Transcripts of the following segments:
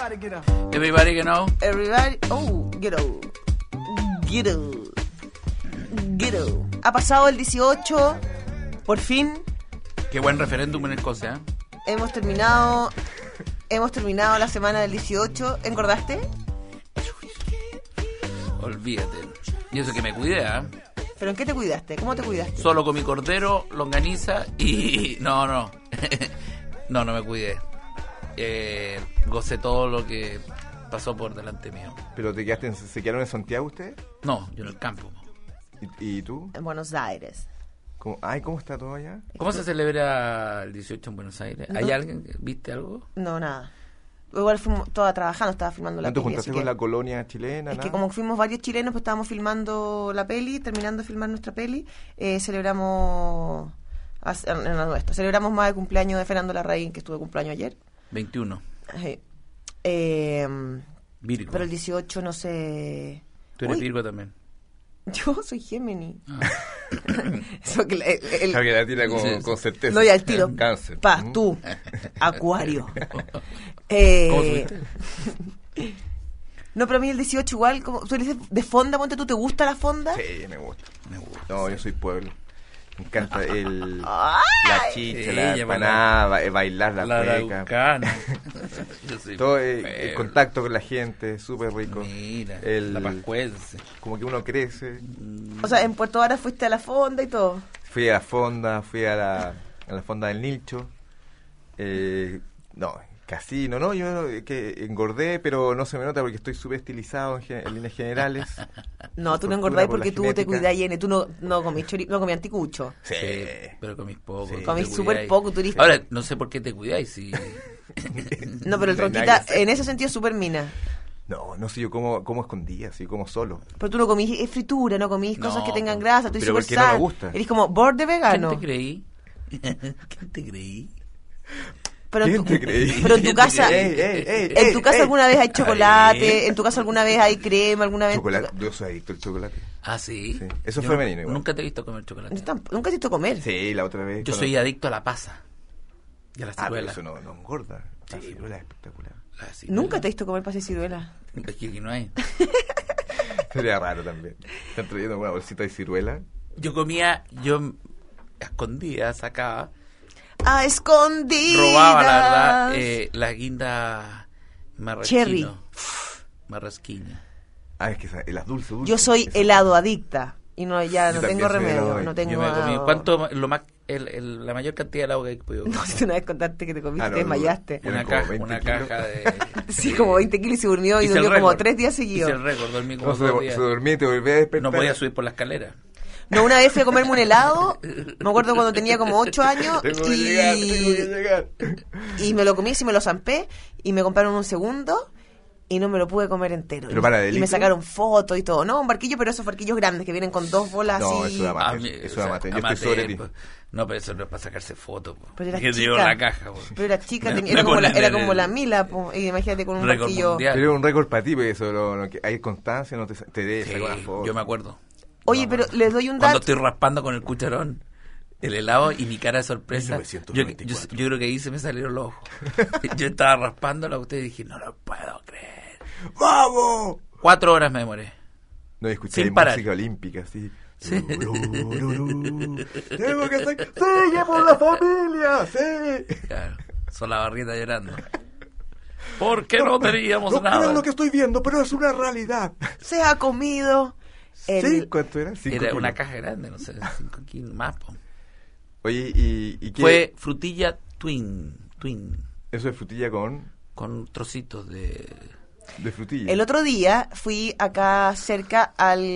Everybody get up. Everybody, oh, get up. Get up. Get up. Ha pasado el 18, por fin. Qué buen referéndum en Escocia. Hemos terminado la semana del 18. ¿Engordaste? Olvídate. Y eso que me cuidé, ¿eh? ¿Pero en qué te cuidaste? ¿Cómo te cuidaste? Solo comí cordero, longaniza y... No. No me cuidé. Gocé todo lo que pasó por delante mío. ¿Pero se quedaron en Santiago ustedes? No, yo en el campo. ¿Y tú? En Buenos Aires. ¿Cómo está todo allá? ¿Cómo se celebra el 18 en Buenos Aires? ¿Hay alguien? ¿Viste algo? No, nada. Igual fuimos todas trabajando, estaba filmando la ¿No te peli. juntaste con la colonia chilena? Es que como fuimos varios chilenos, pues estábamos filmando la peli, terminando de filmar nuestra peli, celebramos celebramos más el cumpleaños de Fernando Larraín, que estuvo de cumpleaños ayer. 21. Virgo. Pero el 18 no sé... Tú eres Virgo también. Yo soy Géminis. Eso que la tira con certeza. No, y al tiro. Cáncer. Tú, Acuario. ¿Cómo subiste? No, pero a mí el 18 igual, como tú dices, de fonda, ponte tú, ¿te gusta la fonda? Sí, me gusta. No, yo soy pueblo. Me encanta la chicha, Sí, la empanada, bailar la cueca. Todo el contacto con la gente, súper rico. Mira, la pascuense. Como que uno crece. O sea, en Puerto Vara fuiste a la fonda y todo. Fui a la fonda, a la fonda del Nilcho. Casino, ¿no? Yo que engordé, pero no se me nota porque estoy súper estilizado en líneas generales. No, tú no engordás porque tú te cuidás, Yene. Tú no comís comí anticucho. Sí, pero comís poco. Sí. Comís súper poco, turista. Ahora, no sé por qué te cuidáis si... No, pero el Ronquita, en ese sentido, súper mina. No sé, yo como escondida, así como solo. Pero tú no comís fritura, no comís cosas que tengan grasa, tú súper sana. No me gusta. Eres como borde vegano. ¿Quién te creí? Pero en tu casa, en tu casa alguna vez hay chocolate, en tu casa alguna vez hay crema, alguna vez... Chocolate, yo soy adicto al chocolate. ¿Ah, sí? Eso es femenino igual. Nunca te he visto comer chocolate. Nunca te he visto comer. Sí, la otra vez. Yo soy adicto a la pasa y a la ciruela. Pero eso no engorda. La ciruela es espectacular. Nunca te he visto comer pasa y ciruela. Aquí no hay. Sería raro también. ¿Están trayendo una bolsita de ciruela? Yo escondía, sacaba... A escondidas. Robaba, la verdad, la guinda Cherry. Marrasquina. Es que las dulces. Yo soy helado adicta y no tengo remedio. No tengo. Yo me comí. ¿Cuánto la mayor cantidad de helado que he podido comer? No, si una vez contaste que te comiste, te desmayaste. Una caja de... Sí, como 20 kilos y se durmió y durmió como 3 días seguidos. Hice el récord, dormí como 2 días. Se dormía y te volvía a despertar. No podía subir por la escalera. No, una vez fui a comerme un helado, me acuerdo cuando tenía como 8 años tengo que llegar. Y me lo comí, me lo zampé y me compraron un segundo y no me lo pude comer entero. Y me sacaron fotos y todo. No, un barquillo, pero esos barquillos grandes que vienen con 2 bolas así. No, eso es amateur. Yo estoy sobre ti. No, pero eso no es para sacarse fotos. Pero era que chica. la caja. Pero era chica, era como la Mila. Y imagínate con un barquillo. Pero era un récord para ti, porque eso hay constancia, no te dejes sacar una foto. Yo me acuerdo. Oye, pero les doy un dato. Cuando estoy raspando con el cucharón el helado y mi cara de sorpresa, yo creo que ahí se me salieron los ojos. Yo estaba raspando la usted y dije, no lo puedo creer. ¡Vamos! 4 horas me demoré. No, escuché música olímpica, sí. Sí. Tengo que estar... ¡Sigue por la familia! ¡Sí! Claro, son la barrieta llorando. ¿Por qué no teníamos nada? No creo lo que estoy viendo, pero es una realidad. Se ha comido... ¿Cuánto era? Era una caja grande, no sé, 5 kilos más. Oye, ¿y qué? Fue frutilla twin. ¿Eso es frutilla con? Con trocitos de frutilla. El otro día fui acá cerca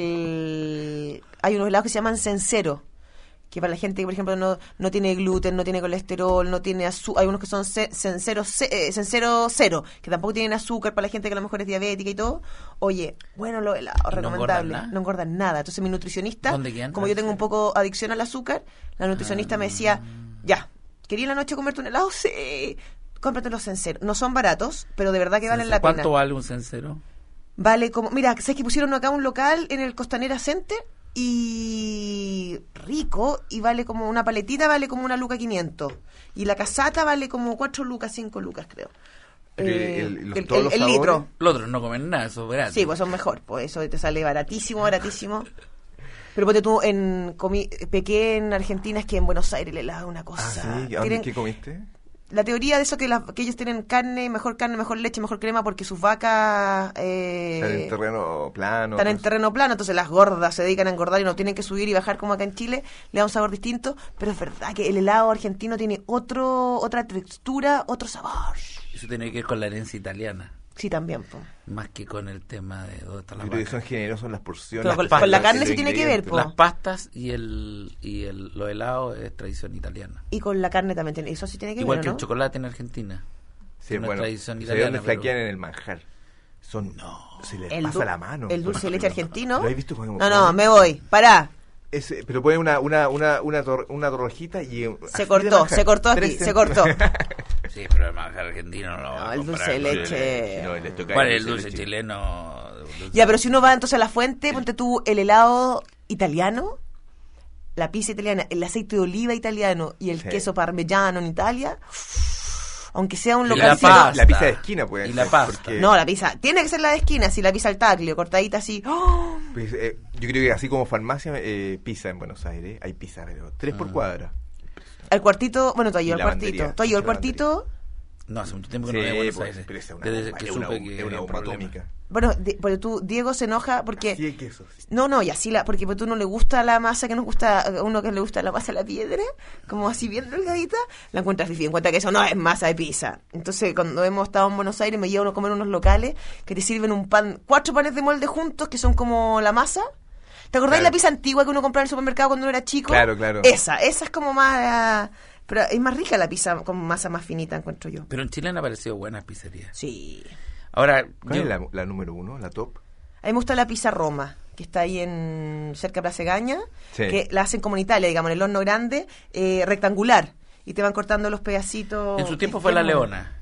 hay unos helados que se llaman Cencero, que para la gente que, por ejemplo, no tiene gluten, no tiene colesterol, no tiene azúcar. Hay unos que son Cencero cero, que tampoco tienen azúcar para la gente que a lo mejor es diabética y todo. Oye, bueno, los helados, recomendable. No engordan nada. Entonces mi nutricionista, como yo tengo un poco adicción al azúcar, la nutricionista me decía, ya, ¿querías la noche comerte un helado? Sí, cómprate los Cencero. No son baratos, pero de verdad que valen la pena. ¿Cuánto vale un Cencero? Vale como, mira, ¿sabes que pusieron acá un local en el Costanera Center? Y rico, y vale como una paletita, vale como 1.500 y la casata vale como 4 lucas, 5 lucas creo. el litro. Los otros no comen nada, eso es barato. Sí, pues son mejor, pues eso te sale baratísimo. Pero ponte tú, pequé en Argentina, es que en Buenos Aires el helado es una cosa. ¿Sí? ¿Qué comiste? La teoría de eso que ellos tienen mejor leche, mejor crema, porque sus vacas están en terreno plano. Entonces las gordas se dedican a engordar y no tienen que subir y bajar como acá en Chile, le da un sabor distinto, pero es verdad que el helado argentino tiene otra textura, otro sabor. Eso tiene que ver con la herencia italiana. Sí, también. Po. Más que con el tema de dónde está la vaca. Son generosos las porciones. Con la carne sí tiene que ver. Po. Las pastas y los helados es tradición italiana. Y con la carne también tiene, eso sí tiene que igual ver, que ¿no? el chocolate en Argentina. Sí, bueno, es tradición italiana. Se flaquean en el manjar. Se les pasa la mano. El dulce de leche argentino. ¿Lo has visto? No, me voy. Pará. Pero pone una torrejita y... Se cortó aquí. Sí, pero el manjar argentino no, el dulce de leche. ¿Cuál es el dulce chileno? Ya, pero si uno va entonces a la fuente, ponte tú el helado italiano, la pizza italiana, el aceite de oliva italiano y el queso parmigiano en Italia, aunque sea un localcito. La pizza de esquina puede ser. Y la pasta. No, la pizza tiene que ser la de esquina, si la pizza al taglio, cortadita así. ¡Oh! Pues, yo creo que así como farmacia, pizza en Buenos Aires, hay pizza, pero 3 por cuadra. Al cuartito, bueno, tú has ido al cuartito. ¿Tú has ido al cuartito? No, hace mucho tiempo que no voy a Buenos Aires. Pero es desde que supe que es una bomba atómica. Bueno, porque Diego se enoja porque... Sí, hay queso. No, y así porque tú no le gusta la masa que nos gusta, a uno que le gusta la masa de la piedra, como así bien delgadita, la encuentra fifi, encuentra que eso no es masa de pizza. Entonces, cuando hemos estado en Buenos Aires, me lleva uno a comer unos locales que te sirven un pan, 4 panes de molde juntos, que son como la masa. ¿Te acordás de la pizza antigua que uno compraba en el supermercado cuando uno era chico? Claro. Esa es como más... Pero es más rica la pizza con masa más finita, encuentro yo. Pero en Chile han aparecido buenas pizzerías. Sí. Ahora, ¿cuál es la número 1, la top? A mí me gusta la pizza Roma, que está ahí cerca de Plaza Gaña, sí. Que la hacen como en Italia, digamos, en el horno grande, rectangular, y te van cortando los pedacitos. En su tiempo fue la Leona.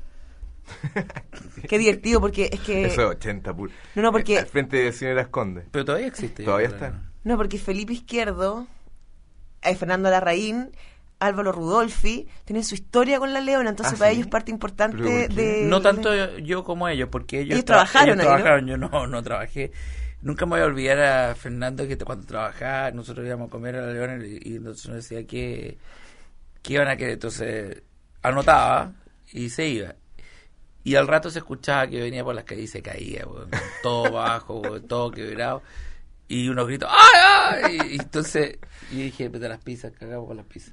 Qué divertido, porque es que... Eso es 80 puro. No, porque... Al frente de Señora Conde. Pero todavía existe. Todavía está. No, porque Felipe Izquierdo, Fernando Larraín, Álvaro Rudolfi tienen su historia con la Leona, entonces para ellos parte importante de... No tanto yo como ellos, porque ellos trabajaron ahí, ¿no? Yo no trabajé. Nunca me voy a olvidar a Fernando que cuando trabajaba nosotros íbamos a comer a la Leona y entonces nos decía que iban a querer, entonces anotaba y se iba. Y al rato se escuchaba que venía por las calles y se caía, con todo bajo, todo quebrado. Y unos gritos, ¡ay, ay! Y entonces yo dije, de las pizzas, cagamos con las pizzas.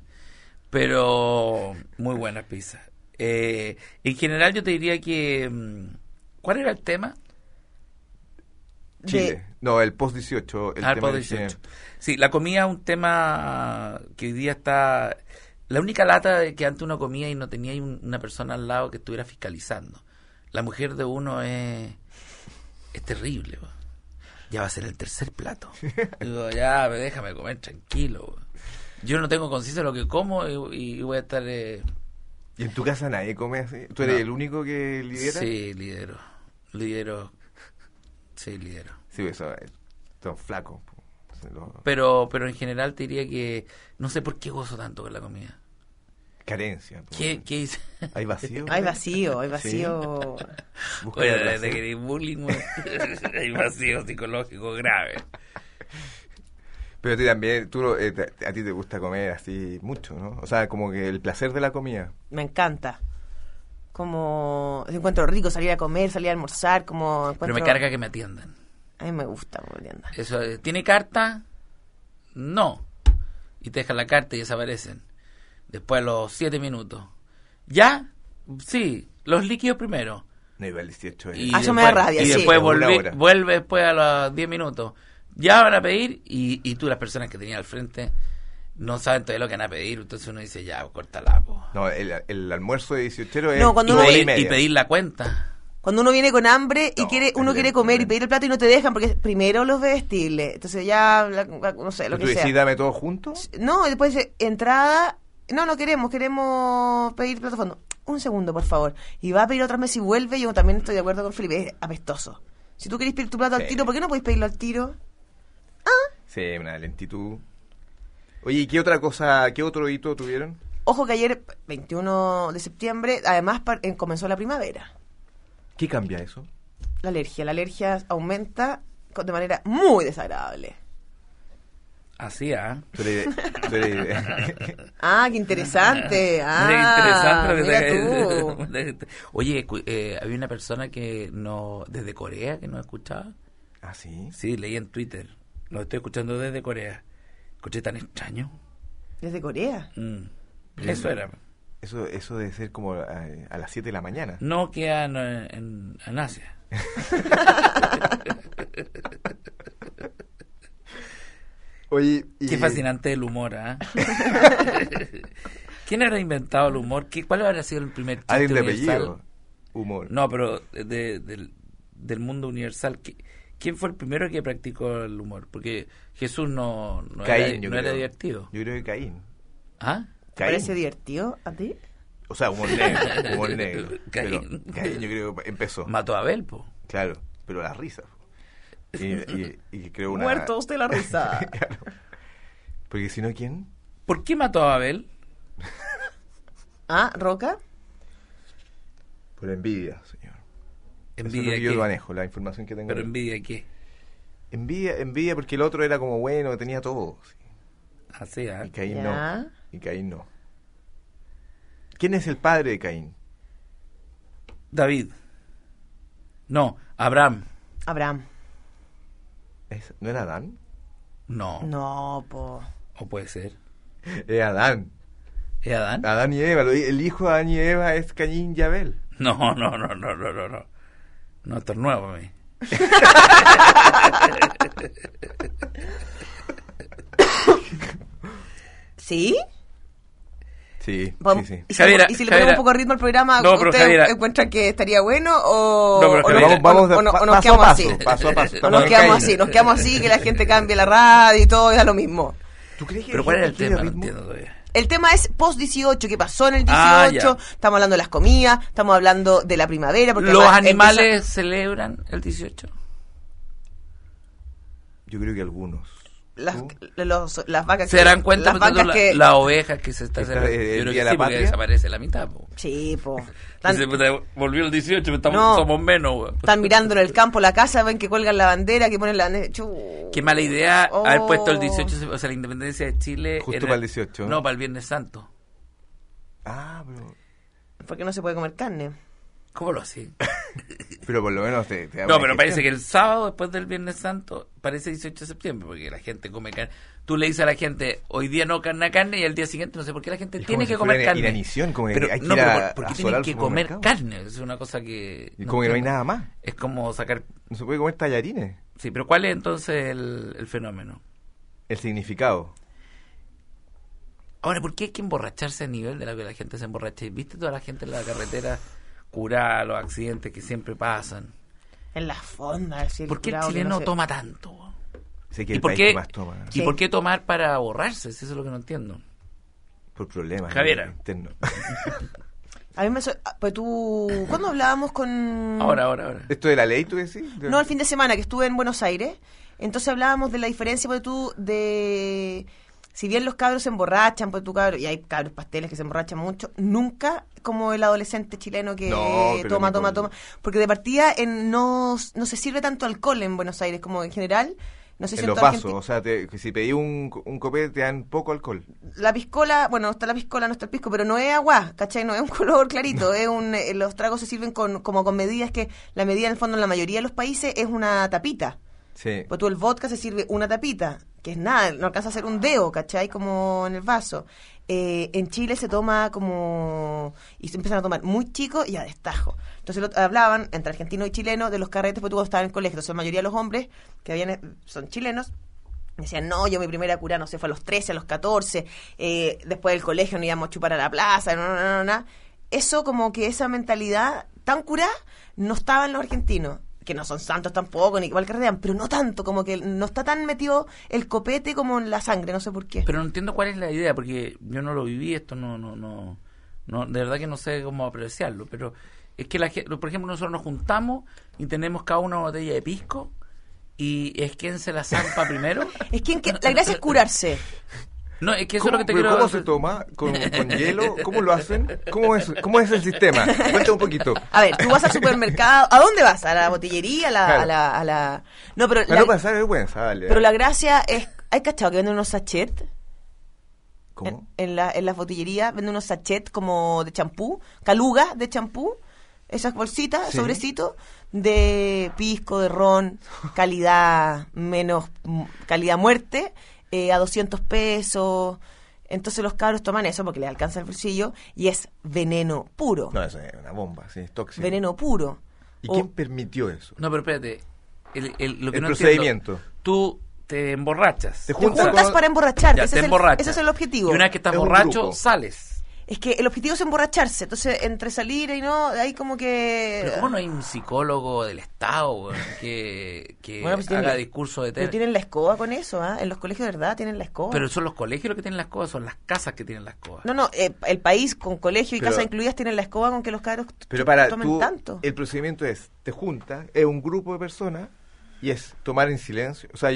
Pero muy buenas pizzas. En general yo te diría que... ¿Cuál era el tema? Chile. No, el post-18. El post-18. Sí, la comida es un tema que hoy día está... La única lata de que antes uno comía y no tenía una persona al lado que estuviera fiscalizando. La mujer de uno es terrible. Ya va a ser el tercer plato. Digo, ya, déjame comer tranquilo. Yo no tengo conciencia de lo que como y voy a estar... ¿Y en tu casa nadie come así? ¿Tú eres el único que lidera? Sí, lidero. Sí, lidero. Sí, eso son flacos. Pero en general te diría que no sé por qué gozo tanto con la comida. Carencia. ¿Qué hice? ¿Hay vacío? Hay vacío. ¿Sí? Oye, desde que eres bullying, hay vacío psicológico grave. Pero a ti también, a ti te gusta comer así mucho, ¿no? O sea, como que el placer de la comida. Me encanta. Como encuentro rico salir a comer, salir a almorzar, Pero me carga que me atiendan. A mí me gusta me atiendan. Eso, ¿tiene carta? No. Y te dejan la carta y desaparecen. Después a los 7 minutos. ¿Ya? Sí. Los líquidos primero. No iba al 18. Eso me da rabia, y después vuelve después a los 10 minutos. Ya van a pedir y tú, las personas que tenías al frente, no saben todavía lo que van a pedir. Entonces uno dice, ya, córtala. No, el almuerzo de 18 es y pedir la cuenta. Cuando uno viene con hambre y uno quiere comer y pedir el plato y no te dejan porque primero los bebestibles. Entonces ya, no sé, lo que sea. ¿Tú decís dame todo junto? No, y después dice, entrada... No queremos pedir plato fondo. Un segundo, por favor. Y va a pedir otra vez y vuelve. Yo también estoy de acuerdo con Felipe, es apestoso. Si tú querés pedir tu plato al tiro, ¿por qué no podéis pedirlo al tiro? Sí, una lentitud. Oye, ¿y qué otro hito tuvieron? Ojo que ayer, 21 de septiembre, además comenzó la primavera. ¿Qué cambia eso? La alergia aumenta de manera muy desagradable. Así, ¿ah? Ah, qué interesante. Mira tú. Oye, había una persona que desde Corea que nos escuchaba. ¿Ah, sí? Sí, leí en Twitter. Lo estoy escuchando desde Corea. Escuché tan extraño. ¿Desde Corea? Eso era. Eso debe ser como a las 7 de la mañana. No, queda en Asia. Oye, qué fascinante el humor, ¿ah? ¿Quién habrá inventado el humor? ¿Cuál habrá sido el primer chiste alguien de universal? apellido. Humor. No, pero del mundo universal. ¿Quién fue el primero que practicó el humor? Porque Jesús no Caín, era divertido. Yo creo que Caín. ¿Ah? ¿Te parece divertido a ti? O sea, humor negro. Caín. Pero Caín yo creo que empezó. Mató a Abel, po. Claro, pero la risa. Y creo una... Muertos de la risa. Claro. Porque si no, ¿quién? ¿Por qué mató a Abel? ¿Roca? Por envidia, señor. ¿Envidia qué? Yo lo manejo, la información que tengo. ¿Pero envidia qué? Envidia porque el otro era como bueno, que tenía todo. Sí. Así, ¿ah? Y Caín no. ¿Quién es el padre de Caín? David. No, Abraham. ¿No era Adán? No. No, po. ¿O puede ser? Es Adán. ¿Es Adán? Adán y Eva. El hijo de Adán y Eva es Caín y Abel. No. No, esto es nuevo a mí. ¿Sí? Sí. ¿Y si le ponemos un poco de ritmo al programa, no, ¿ustedes encuentran que estaría bueno o nos quedamos así? Paso a paso. O nos quedamos así, que la gente cambie la radio y todo, y da lo mismo. ¿Tú crees que ¿Pero cuál era el tema? No entiendo todavía. El tema es post-18, ¿qué pasó en el 18? Estamos hablando de las comidas, estamos hablando de la primavera. Porque ¿Los animales celebran el 18? Yo creo que algunos. Las vacas se darán cuenta que las ovejas que se está celebrando. Yo creo que sí, porque desaparece la mitad, po. Sí, po. Volvió el 18, somos menos, güey. Están mirando en el campo la casa, ven que cuelgan la bandera, que ponen la bandera. Qué mala idea haber puesto el 18, o sea, la independencia de Chile. Justo para el 18. No, para el Viernes Santo. Pero... Porque no se puede comer carne. ¿Cómo lo hacen? Pero por lo menos te no, pero parece que el sábado después del Viernes Santo parece 18 de septiembre, porque la gente come carne. Tú le dices a la gente, hoy día no carne y al día siguiente no sé por qué la gente tiene que comer carne. Inanición, como pero, hay que ¿por qué tienen que comer carne? Es una cosa que... Y como que no hay nada más. Es como sacar... No se puede comer tallarines. Sí, pero ¿cuál es entonces el fenómeno? El significado. Ahora, ¿por qué hay que emborracharse a nivel de la que la gente se emborracha? ¿Viste toda la gente en la carretera curada, los accidentes que siempre pasan? En las fondas. ¿Por qué el chileno toma tanto? Sé que ¿Y por qué más toma? ¿Y por qué tomar para borrarse? Eso es lo que no entiendo. Por problemas. Javiera. A mí pues tú... ¿Cuándo hablábamos con...? Ahora. ¿Esto de la ley, tú decís? No, el fin de semana, que estuve en Buenos Aires. Entonces hablábamos de la diferencia, pues tú, de... Si bien los cabros se emborrachan, pues tú cabros, y hay cabros pasteles que se emborrachan mucho, nunca como el adolescente chileno que toma. Porque de partida no se sirve tanto alcohol en Buenos Aires como en general. No sé si en los vasos, o sea, si pedí un copete te dan poco alcohol. La piscola, bueno, está la piscola, no está el pisco, pero no es agua, ¿cachai? No es un color clarito, es los tragos se sirven como con medidas que la medida en el fondo en la mayoría de los países es una tapita. Sí. Pues tú el vodka se sirve una tapita, que es nada, no alcanza a ser un dedo, ¿cachai? Como en el vaso. En Chile se toma como... Y se empiezan a tomar muy chicos y a destajo. Entonces hablaban entre argentinos y chilenos de los carretes, pues tú estabas en el colegio. Entonces la mayoría de los hombres que son chilenos, decían, no, yo mi primera cura, no sé, fue a los 13, a los 14, después del colegio no íbamos a chupar a la plaza, no. Eso como que esa mentalidad tan curada no estaba en los argentinos. Que no son santos tampoco, ni igual carretean, pero no tanto, como que no está tan metido el copete como en la sangre, no sé por qué. Pero no entiendo cuál es la idea, porque yo no lo viví, esto no, de verdad que no sé cómo apreciarlo, pero es que por ejemplo nosotros nos juntamos y tenemos cada una botella de pisco y es quien se la zampa primero. Es quien la gracia es curarse. No, es que eso es lo que te quiero... ¿Cómo se toma? ¿Con hielo? ¿Cómo lo hacen? ¿Cómo es el sistema? Cuéntame un poquito. A ver, tú vas al supermercado. ¿A dónde vas? ¿A la botillería? ¿A la...? No, pero... No pasar vergüenza, dale. Pero la gracia es... ¿Hay cachado que venden unos sachets? ¿Cómo? En las botillerías venden unos sachets como de champú, calugas de champú, esas bolsitas, sí, sobrecitos de pisco, de ron, calidad muerte, a 200 pesos. Entonces los cabros toman eso porque les alcanza el bolsillo y es veneno puro. No, eso es una bomba, sí, es tóxico. Veneno puro. ¿Y quién permitió eso? No, pero espérate. Lo que el no procedimiento. Entiendo, tú te emborrachas. Te juntas para emborracharte. Ese es el objetivo. Y una vez que estás borracho, sales. Es que el objetivo es emborracharse. Entonces, entre salir y no, hay como que... Pero ¿cómo no hay un psicólogo del Estado que pues haga discurso de Pero tienen la escoba con eso, ¿ah? En los colegios de verdad tienen la escoba. Pero son los colegios los que tienen la escoba, son las casas que tienen la escoba. No, el país con colegio y casa incluidas tienen la escoba con que los cabros tomen tanto. El procedimiento es, te juntas, es un grupo de personas y es tomar en silencio. O sea,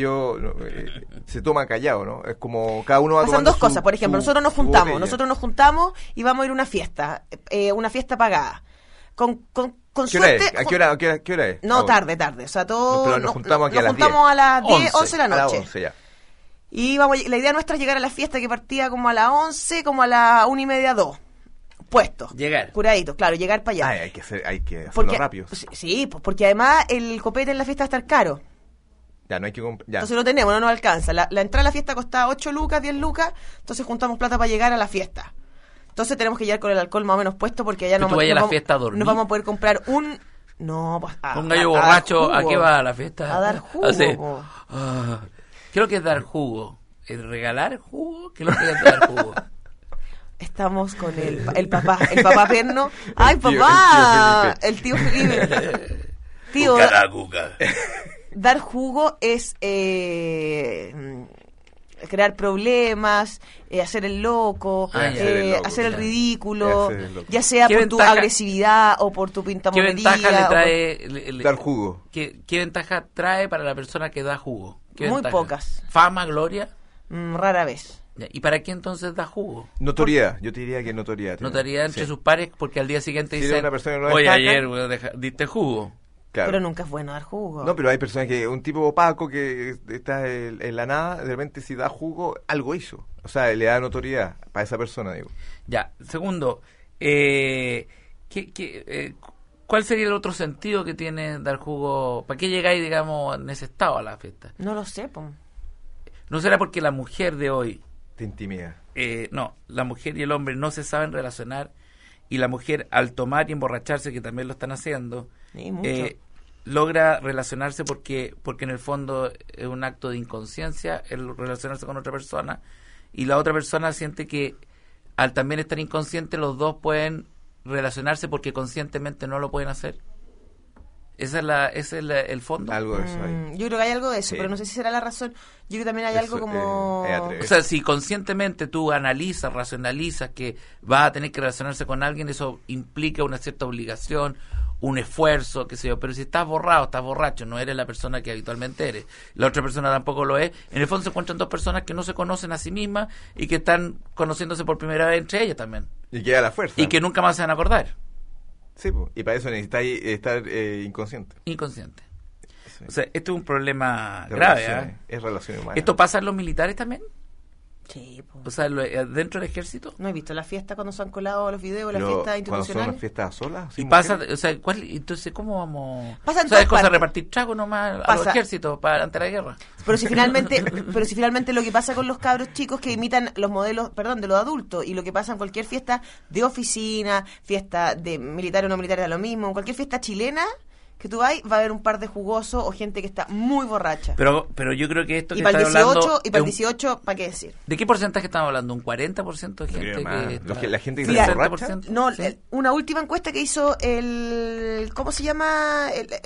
se toma callado, ¿no? Es como cada uno va Pasan dos cosas, por ejemplo, nosotros nos juntamos y vamos a ir a una fiesta pagada. Con suerte... ¿A qué hora es? No, tarde. O sea, todo... Pero nos juntamos aquí a las 10. Nos juntamos a las 10, 11 de la noche. A las 11 ya. Y la idea nuestra es llegar a la fiesta que partía como a las 11, como a las 1:30, 2. Puestos. Llegar. Curadito, claro, llegar para allá. Hay que hacerlo rápido. Sí, porque además el copete en la fiesta va a estar caro. Ya, no hay que comprar. Entonces no tenemos, no nos alcanza. La entrada a la fiesta costaba 8 lucas, 10 lucas, entonces juntamos plata para llegar a la fiesta. Entonces tenemos que llegar con el alcohol más o menos puesto porque allá no vamos a poder comprar un... No, pues, un gallo borracho, ¿a qué va a la fiesta? A dar jugo. ¿Qué es lo que es dar jugo? ¿El regalar jugo? ¿Qué es lo que es dar jugo? Estamos con el papá Perno. ¡Ay, papá! El tío Felipe. Tío, dar jugo es crear problemas, hacer el loco, hacer el ridículo, ya sea por tu agresividad o por tu pintamonería. ¿Qué ventaja le trae dar jugo? ¿Qué ventaja trae para la persona que da jugo? Muy pocas. ¿Fama, gloria? Rara vez. ¿Y para qué entonces da jugo? Notoriedad, yo te diría que notoriedad. Notoriedad entre sus pares porque al día siguiente si dicen, una persona no oye, ayer diste jugo. Claro. Pero nunca es bueno dar jugo. No, pero hay personas un tipo opaco que está en la nada, de repente si da jugo, algo hizo. O sea, le da notoriedad para esa persona, digo. Ya, segundo, ¿cuál sería el otro sentido que tiene dar jugo? ¿Para qué llegáis, digamos, en ese estado a la fiesta? No lo sé, po. ¿No será porque la mujer de hoy... te intimida? No, la mujer y el hombre no se saben relacionar y la mujer al tomar y emborracharse, que también lo están haciendo, logra relacionarse porque en el fondo es un acto de inconsciencia el relacionarse con otra persona y la otra persona siente que al también estar inconsciente los dos pueden relacionarse porque conscientemente no lo pueden hacer. ¿Ese es el fondo? Algo de eso hay. Yo creo que hay algo de eso, pero no sé si será la razón. Yo creo que también hay algo como... o sea, si conscientemente tú analizas, racionalizas que vas a tener que relacionarse con alguien, eso implica una cierta obligación, un esfuerzo, qué sé yo. Pero si estás borracho, no eres la persona que habitualmente eres, la otra persona tampoco lo es, en el fondo se encuentran dos personas que no se conocen a sí mismas y que están conociéndose por primera vez entre ellas también. Y queda la fuerza. Y que nunca más se van a acordar. Sí, y para eso necesitáis estar inconsciente. Inconsciente. Sí. O sea, esto es un problema grave. Es relación humana. ¿Esto pasa en los militares también? Sí. Po. O sea, ¿dentro del ejército? ¿No he visto la fiesta cuando se han colado los videos, las fiestas institucionales? ¿Cuándo son las fiestas solas? Y pasa, o sea, entonces, ¿cómo vamos? Pasa en ¿es cosa de repartir trago nomás a los ejércitos ante la guerra? Pero si finalmente lo que pasa con los cabros chicos que imitan los modelos, de los adultos, y lo que pasa en cualquier fiesta de oficina, fiesta de militar o no militar, es lo mismo, en cualquier fiesta chilena que tú vas, va a haber un par de jugosos o gente que está muy borracha. Pero yo creo que esto que estás hablando... Y para el 18, ¿para qué decir? ¿De qué porcentaje estamos hablando? ¿Un 40% de gente que... ¿La gente que está borracha? No, ¿sí? Una última encuesta que hizo ¿cómo se llama?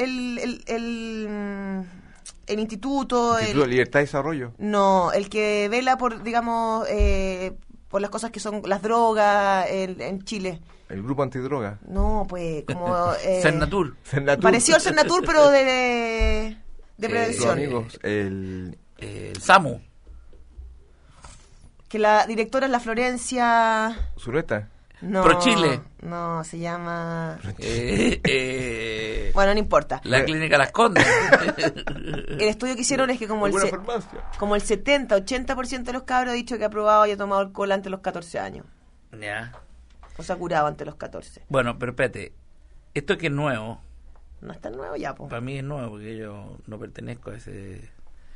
El instituto... ¿El Instituto de Libertad y Desarrollo? No, el que vela por, digamos, por las cosas que son las drogas en Chile. ¿El grupo antidroga? No, pues como... Cernatur. Pareció al Cernatur, pero de prevención. Amigos, el SAMU. Que la directora es la Florencia... ¿Zureta? No, Pro Chile. No, se llama... Eh, Bueno, no importa. la clínica Las Condes. El estudio que hicieron es que como el, ¿Alguna farmacia? como el 70-80% de los cabros ha dicho que ha probado y ha tomado alcohol antes de los 14 años. Ya. O se ha curado antes de los 14. Bueno, pero espérate. Esto que es nuevo, No es tan nuevo ya, po. para mí es nuevo porque yo no pertenezco a ese...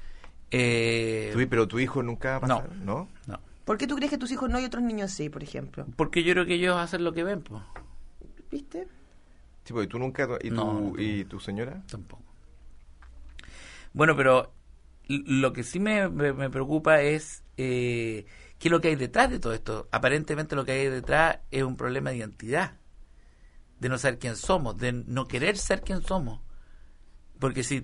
Pero tu hijo nunca va a pasar, ¿no? No. ¿Por qué tú crees que tus hijos no y otros niños sí, por ejemplo? Porque yo creo que ellos hacen lo que ven, pues. ¿Viste? Sí, porque tú nunca... No. ¿Y tu señora? Tampoco. Bueno, pero lo que sí me preocupa es qué es lo que hay detrás de todo esto. Aparentemente lo que hay detrás es un problema de identidad, de no saber quién somos, de no querer ser quién somos. Porque si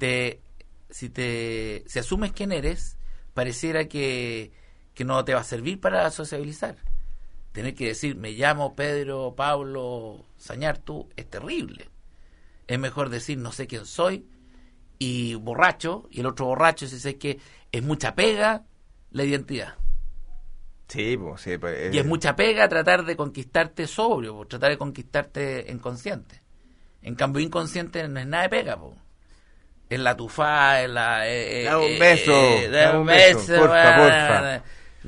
asumes quién eres, pareciera que no te va a servir para sociabilizar. Tener que decir, me llamo Pedro Pablo Sañartu, es terrible. Es mejor decir, no sé quién soy, y borracho, y el otro borracho, si sé que es mucha pega la identidad. Sí, pues sí. Pues, Y es mucha pega tratar de conquistarte sobrio, po, tratar de conquistarte inconsciente. En cambio, inconsciente no es nada de pega, po. Es la tufá, es la... Da un beso, da un beso, porfa, porfa.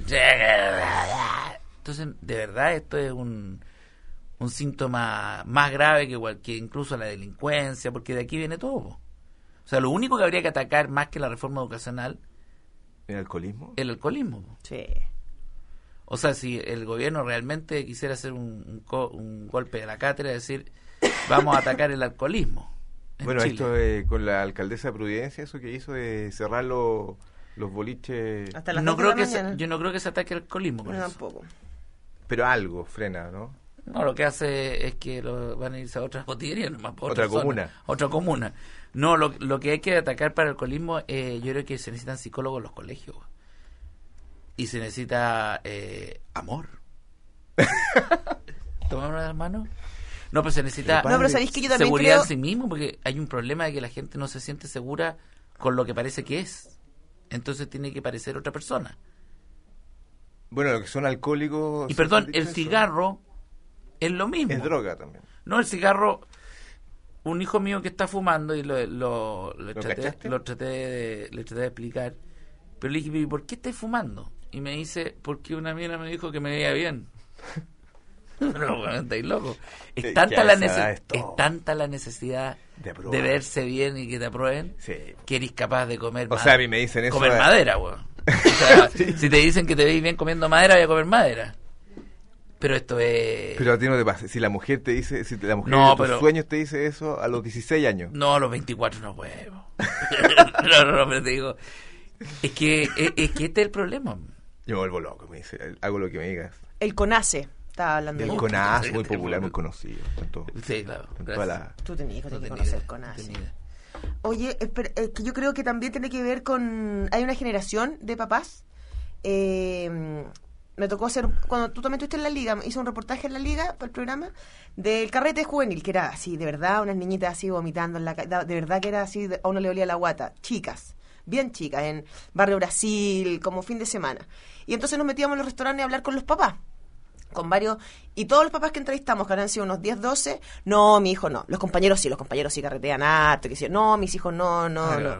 Entonces, de verdad, esto es un síntoma más grave que incluso la delincuencia, porque de aquí viene todo, po. O sea, lo único que habría que atacar más que la reforma educacional ¿El alcoholismo? es el alcoholismo, po. Sí. O sea, si el gobierno realmente quisiera hacer un golpe de la cátedra, decir, vamos a atacar el alcoholismo en Bueno, Chile. esto con la alcaldesa de Providencia, eso que hizo de cerrar los boliches, Hasta las No 2 de creo la que mañana. yo no creo que se ataque el alcoholismo con No, eso. tampoco. pero algo frena, ¿no? No, lo que hace es que van a irse a otras botillerías nomás, a Otra zona, comuna. otra comuna. No, lo que hay que atacar para el alcoholismo, yo creo que se necesitan psicólogos en los colegios. Y se necesita amor. ¿Tomarnos las manos? No, pero se necesita No, pero ¿sabéis que yo también seguridad creo- en sí mismo, porque hay un problema de que la gente no se siente segura con lo que parece que es. Entonces tiene que parecer otra persona. Bueno, lo que son alcohólicos... Y perdón, ¿se han el dicho eso? cigarro es lo mismo. Es droga también. No, el cigarro, un hijo mío que está fumando y le cachaste? traté de explicar, pero le dije, ¿por qué estás fumando? Y me dice, porque una mina me dijo que me veía bien. Pero bueno, estáis loco. Es Que tanta, a esa la edad es todo. es tanta la necesidad De aprobar. de verse bien y que te aprueben, Sí. que eres capaz de comer O sea, a mí me dicen eso... comer madera, weón. O sea, si te dicen que te veis bien comiendo madera, voy a comer madera. Pero esto es... Pero a ti no te pasa. Si la mujer te dice, si la mujer No, de tus pero- sueños te dice eso a los 16 años. No, a los 24 no puedo. no, pero te digo, es que este es el problema. Yo me vuelvo loco, me dice, hago lo que me digas. El CONACE. Estaba hablando El de CONAS, sí, muy sí, popular, sí. muy conocido. Sí, claro. En toda Gracias. la... Tú tenías No que tenía conocer idea, CONACE. no tenía idea. Oye, espera, que yo creo que también tiene que ver con... Hay una generación de papás. Me tocó hacer... Cuando tú también estuviste en la Liga, hice un reportaje en la Liga para el programa del carrete juvenil, que era así, de verdad, unas niñitas así vomitando en la calle. De verdad que era así, a uno le olía la guata. Chicas, bien chicas, en Barrio Brasil, como fin de semana. Y entonces nos metíamos en los restaurantes a hablar con los papás. Con varios, y todos los papás que entrevistamos, que habrán sido unos 10, 12, no, mi hijo no, los compañeros sí carretean harto, que sí, no, mis hijos no, Claro. no.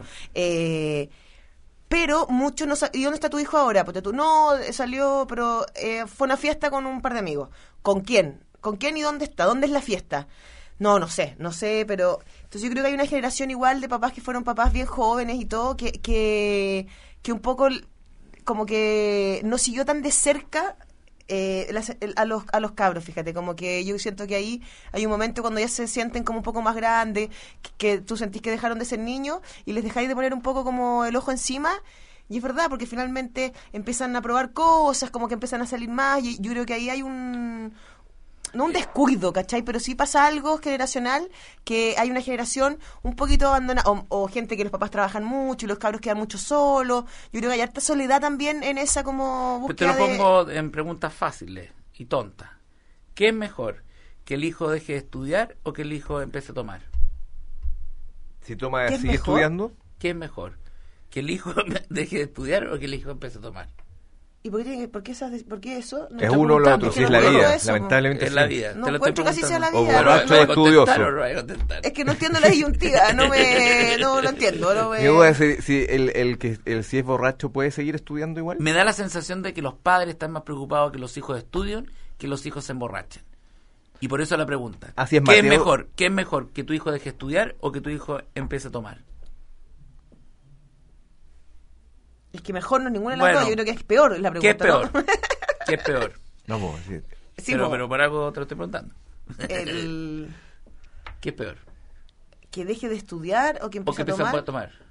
Pero muchos no saben, ¿y dónde está tu hijo ahora? Porque tú, no, salió, pero fue a una fiesta con un par de amigos. ¿Con quién? ¿Con quién y dónde está? ¿Dónde es la fiesta? No sé, pero... Entonces yo creo que hay una generación igual de papás que fueron papás bien jóvenes y todo, que un poco como que no siguió tan de cerca a los cabros, fíjate, como que yo siento que ahí hay un momento cuando ya se sienten como un poco más grandes, que tú sentís que dejaron de ser niños y les dejáis de poner un poco como el ojo encima, y es verdad, porque finalmente empiezan a probar cosas, como que empiezan a salir más, y yo creo que ahí hay no un descuido, ¿cachai? Pero sí pasa algo generacional, que hay una generación un poquito abandonada, o gente que los papás trabajan mucho y los cabros quedan mucho solos. Yo creo que hay harta soledad también en esa como Pero te búsqueda lo pongo en preguntas fáciles y tontas. ¿Qué es mejor? ¿Que el hijo deje de estudiar o que el hijo empiece a tomar? Si toma, ¿Qué es sigue mejor? estudiando, ¿Qué es mejor? ¿Que el hijo deje de estudiar o que el hijo empiece a tomar? ¿Y por qué eso? No Es estoy uno o lo preguntando, otro, es si que es no la entiendo vida, eso, lamentablemente Es la sí. vida. No te lo encuentro estoy que así sea la preguntando. vida. O borracho ¿Vas a estudioso. contestar o no vas a contestar? Es que no entiendo la disyuntiva, no lo entiendo. Mi duda es si si es borracho puede seguir estudiando igual. Me da la sensación de que los padres están más preocupados que los hijos estudien que los hijos se emborrachen. Y por eso la pregunta. Así es, ¿Qué es Mateo. mejor? ¿Qué es mejor? ¿Que tu hijo deje de estudiar o que tu hijo empiece a tomar? Es que mejor no es ninguna de las Bueno. dos, yo creo que es peor es la ¿Qué es pregunta. peor? ¿no? ¿Qué es peor? No, pues, sí. Sí, pero por algo te lo estoy preguntando. el ¿Qué es peor? que deje de estudiar o que ¿O empiece que a empiece a tomar. tomar?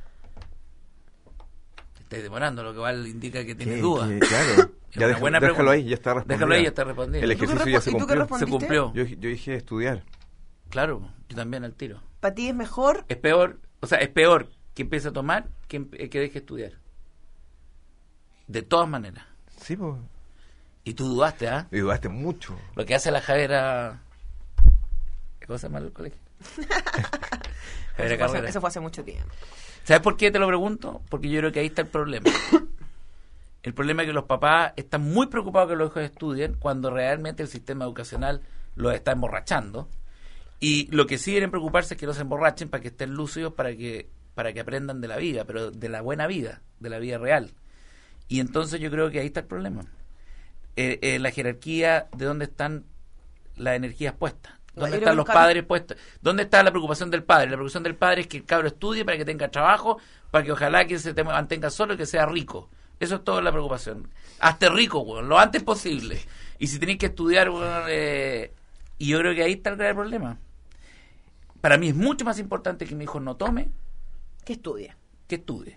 Te estás demorando, lo que igual indica que tienes ¿Qué? dudas. Claro. Es Ya una buena déjalo pregunta. ahí, ya está respondido. Déjalo ahí, ya está respondido. El ¿Y tú qué ejercicio ya se ¿Y tú qué cumplió. respondiste? Se cumplió. Yo dije estudiar. Claro, yo también al tiro. ¿Para ti es mejor? Es peor, o sea, es peor que empiece a tomar que deje de estudiar. De todas maneras. Sí, pues. Y tú dudaste, ¿ah? Y dudaste mucho. Lo que hace la Javera... ¿Cómo se llama el colegio? Javera Carrera. Eso fue hace mucho tiempo. ¿Sabes por qué te lo pregunto? Porque yo creo que ahí está el problema. El problema es que los papás están muy preocupados que los hijos estudien cuando realmente el sistema educacional los está emborrachando. Y lo que sí deben preocuparse es que no se emborrachen para que estén lúcidos, para que aprendan de la vida, pero de la buena vida, de la vida real. Y entonces yo creo que ahí está el problema. La jerarquía de dónde están las energías puestas. ¿Dónde están los padres puestos? ¿Dónde está la preocupación del padre? La preocupación del padre es que el cabro estudie para que tenga trabajo, para que ojalá que se mantenga solo y que sea rico. Eso es toda la preocupación. Hazte rico, weón, lo antes posible. Y si tenéis que estudiar, weón, y yo creo que ahí está el grave problema. Para mí es mucho más importante que mi hijo no tome Que estudie. que estudie.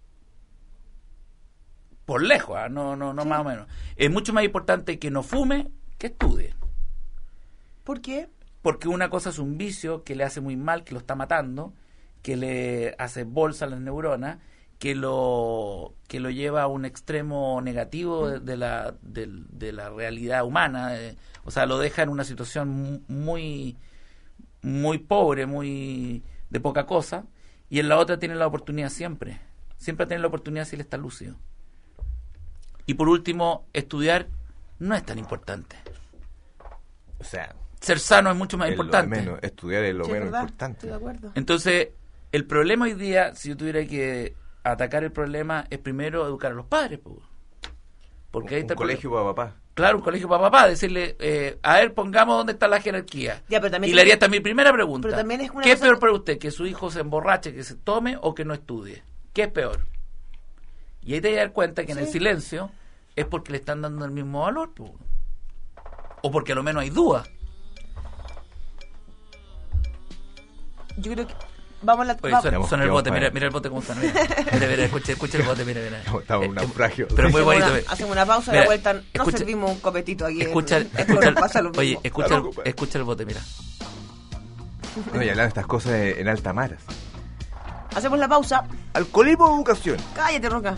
Por lejos, ¿ah? No Sí. más o menos. Es mucho más importante que no fume que estudie. ¿Por qué? Porque una cosa es un vicio que le hace muy mal, que lo está matando, que le hace bolsa a las neuronas, que lo lleva a un extremo negativo de la realidad humana. O sea, lo deja en una situación muy, muy pobre, muy de poca cosa. Y en la otra tiene la oportunidad siempre. Siempre tiene la oportunidad si él está lúcido. Y por último, estudiar no es tan importante. O sea, Ser sano es mucho más importante. Estudiar es lo Sí, es menos verdad, importante. estoy de acuerdo. Entonces, el problema hoy día, si yo tuviera que atacar el problema, es primero educar a los padres. Porque ahí Un está el colegio para papá. Claro, un colegio para papá, decirle, a ver, pongamos dónde está la jerarquía. Ya, pero también y le haría esta mi primera pregunta. Pero también es una ¿Qué es cosa peor que- para usted? ¿Que su hijo se emborrache, que se tome o que no estudie? ¿Qué es peor? Y ahí te vas a dar cuenta que en el silencio es porque le están dando el mismo valor. O porque a lo menos hay duda. Yo creo que vamos a la... Oye, va- suena el bote, Vamos, mira el bote cómo está. Mira, escucha el bote, mira. Estamos en un naufragio. Pero muy bonito. hacemos una pausa, a Mira, la vuelta nos escucha- servimos un copetito aquí. Escucha Pasa lo oye, mismo. escucha el bote, mira. No, y hablan de estas cosas en alta mar. Hacemos la pausa. Alcoholismo o educación. Cállate, Roca.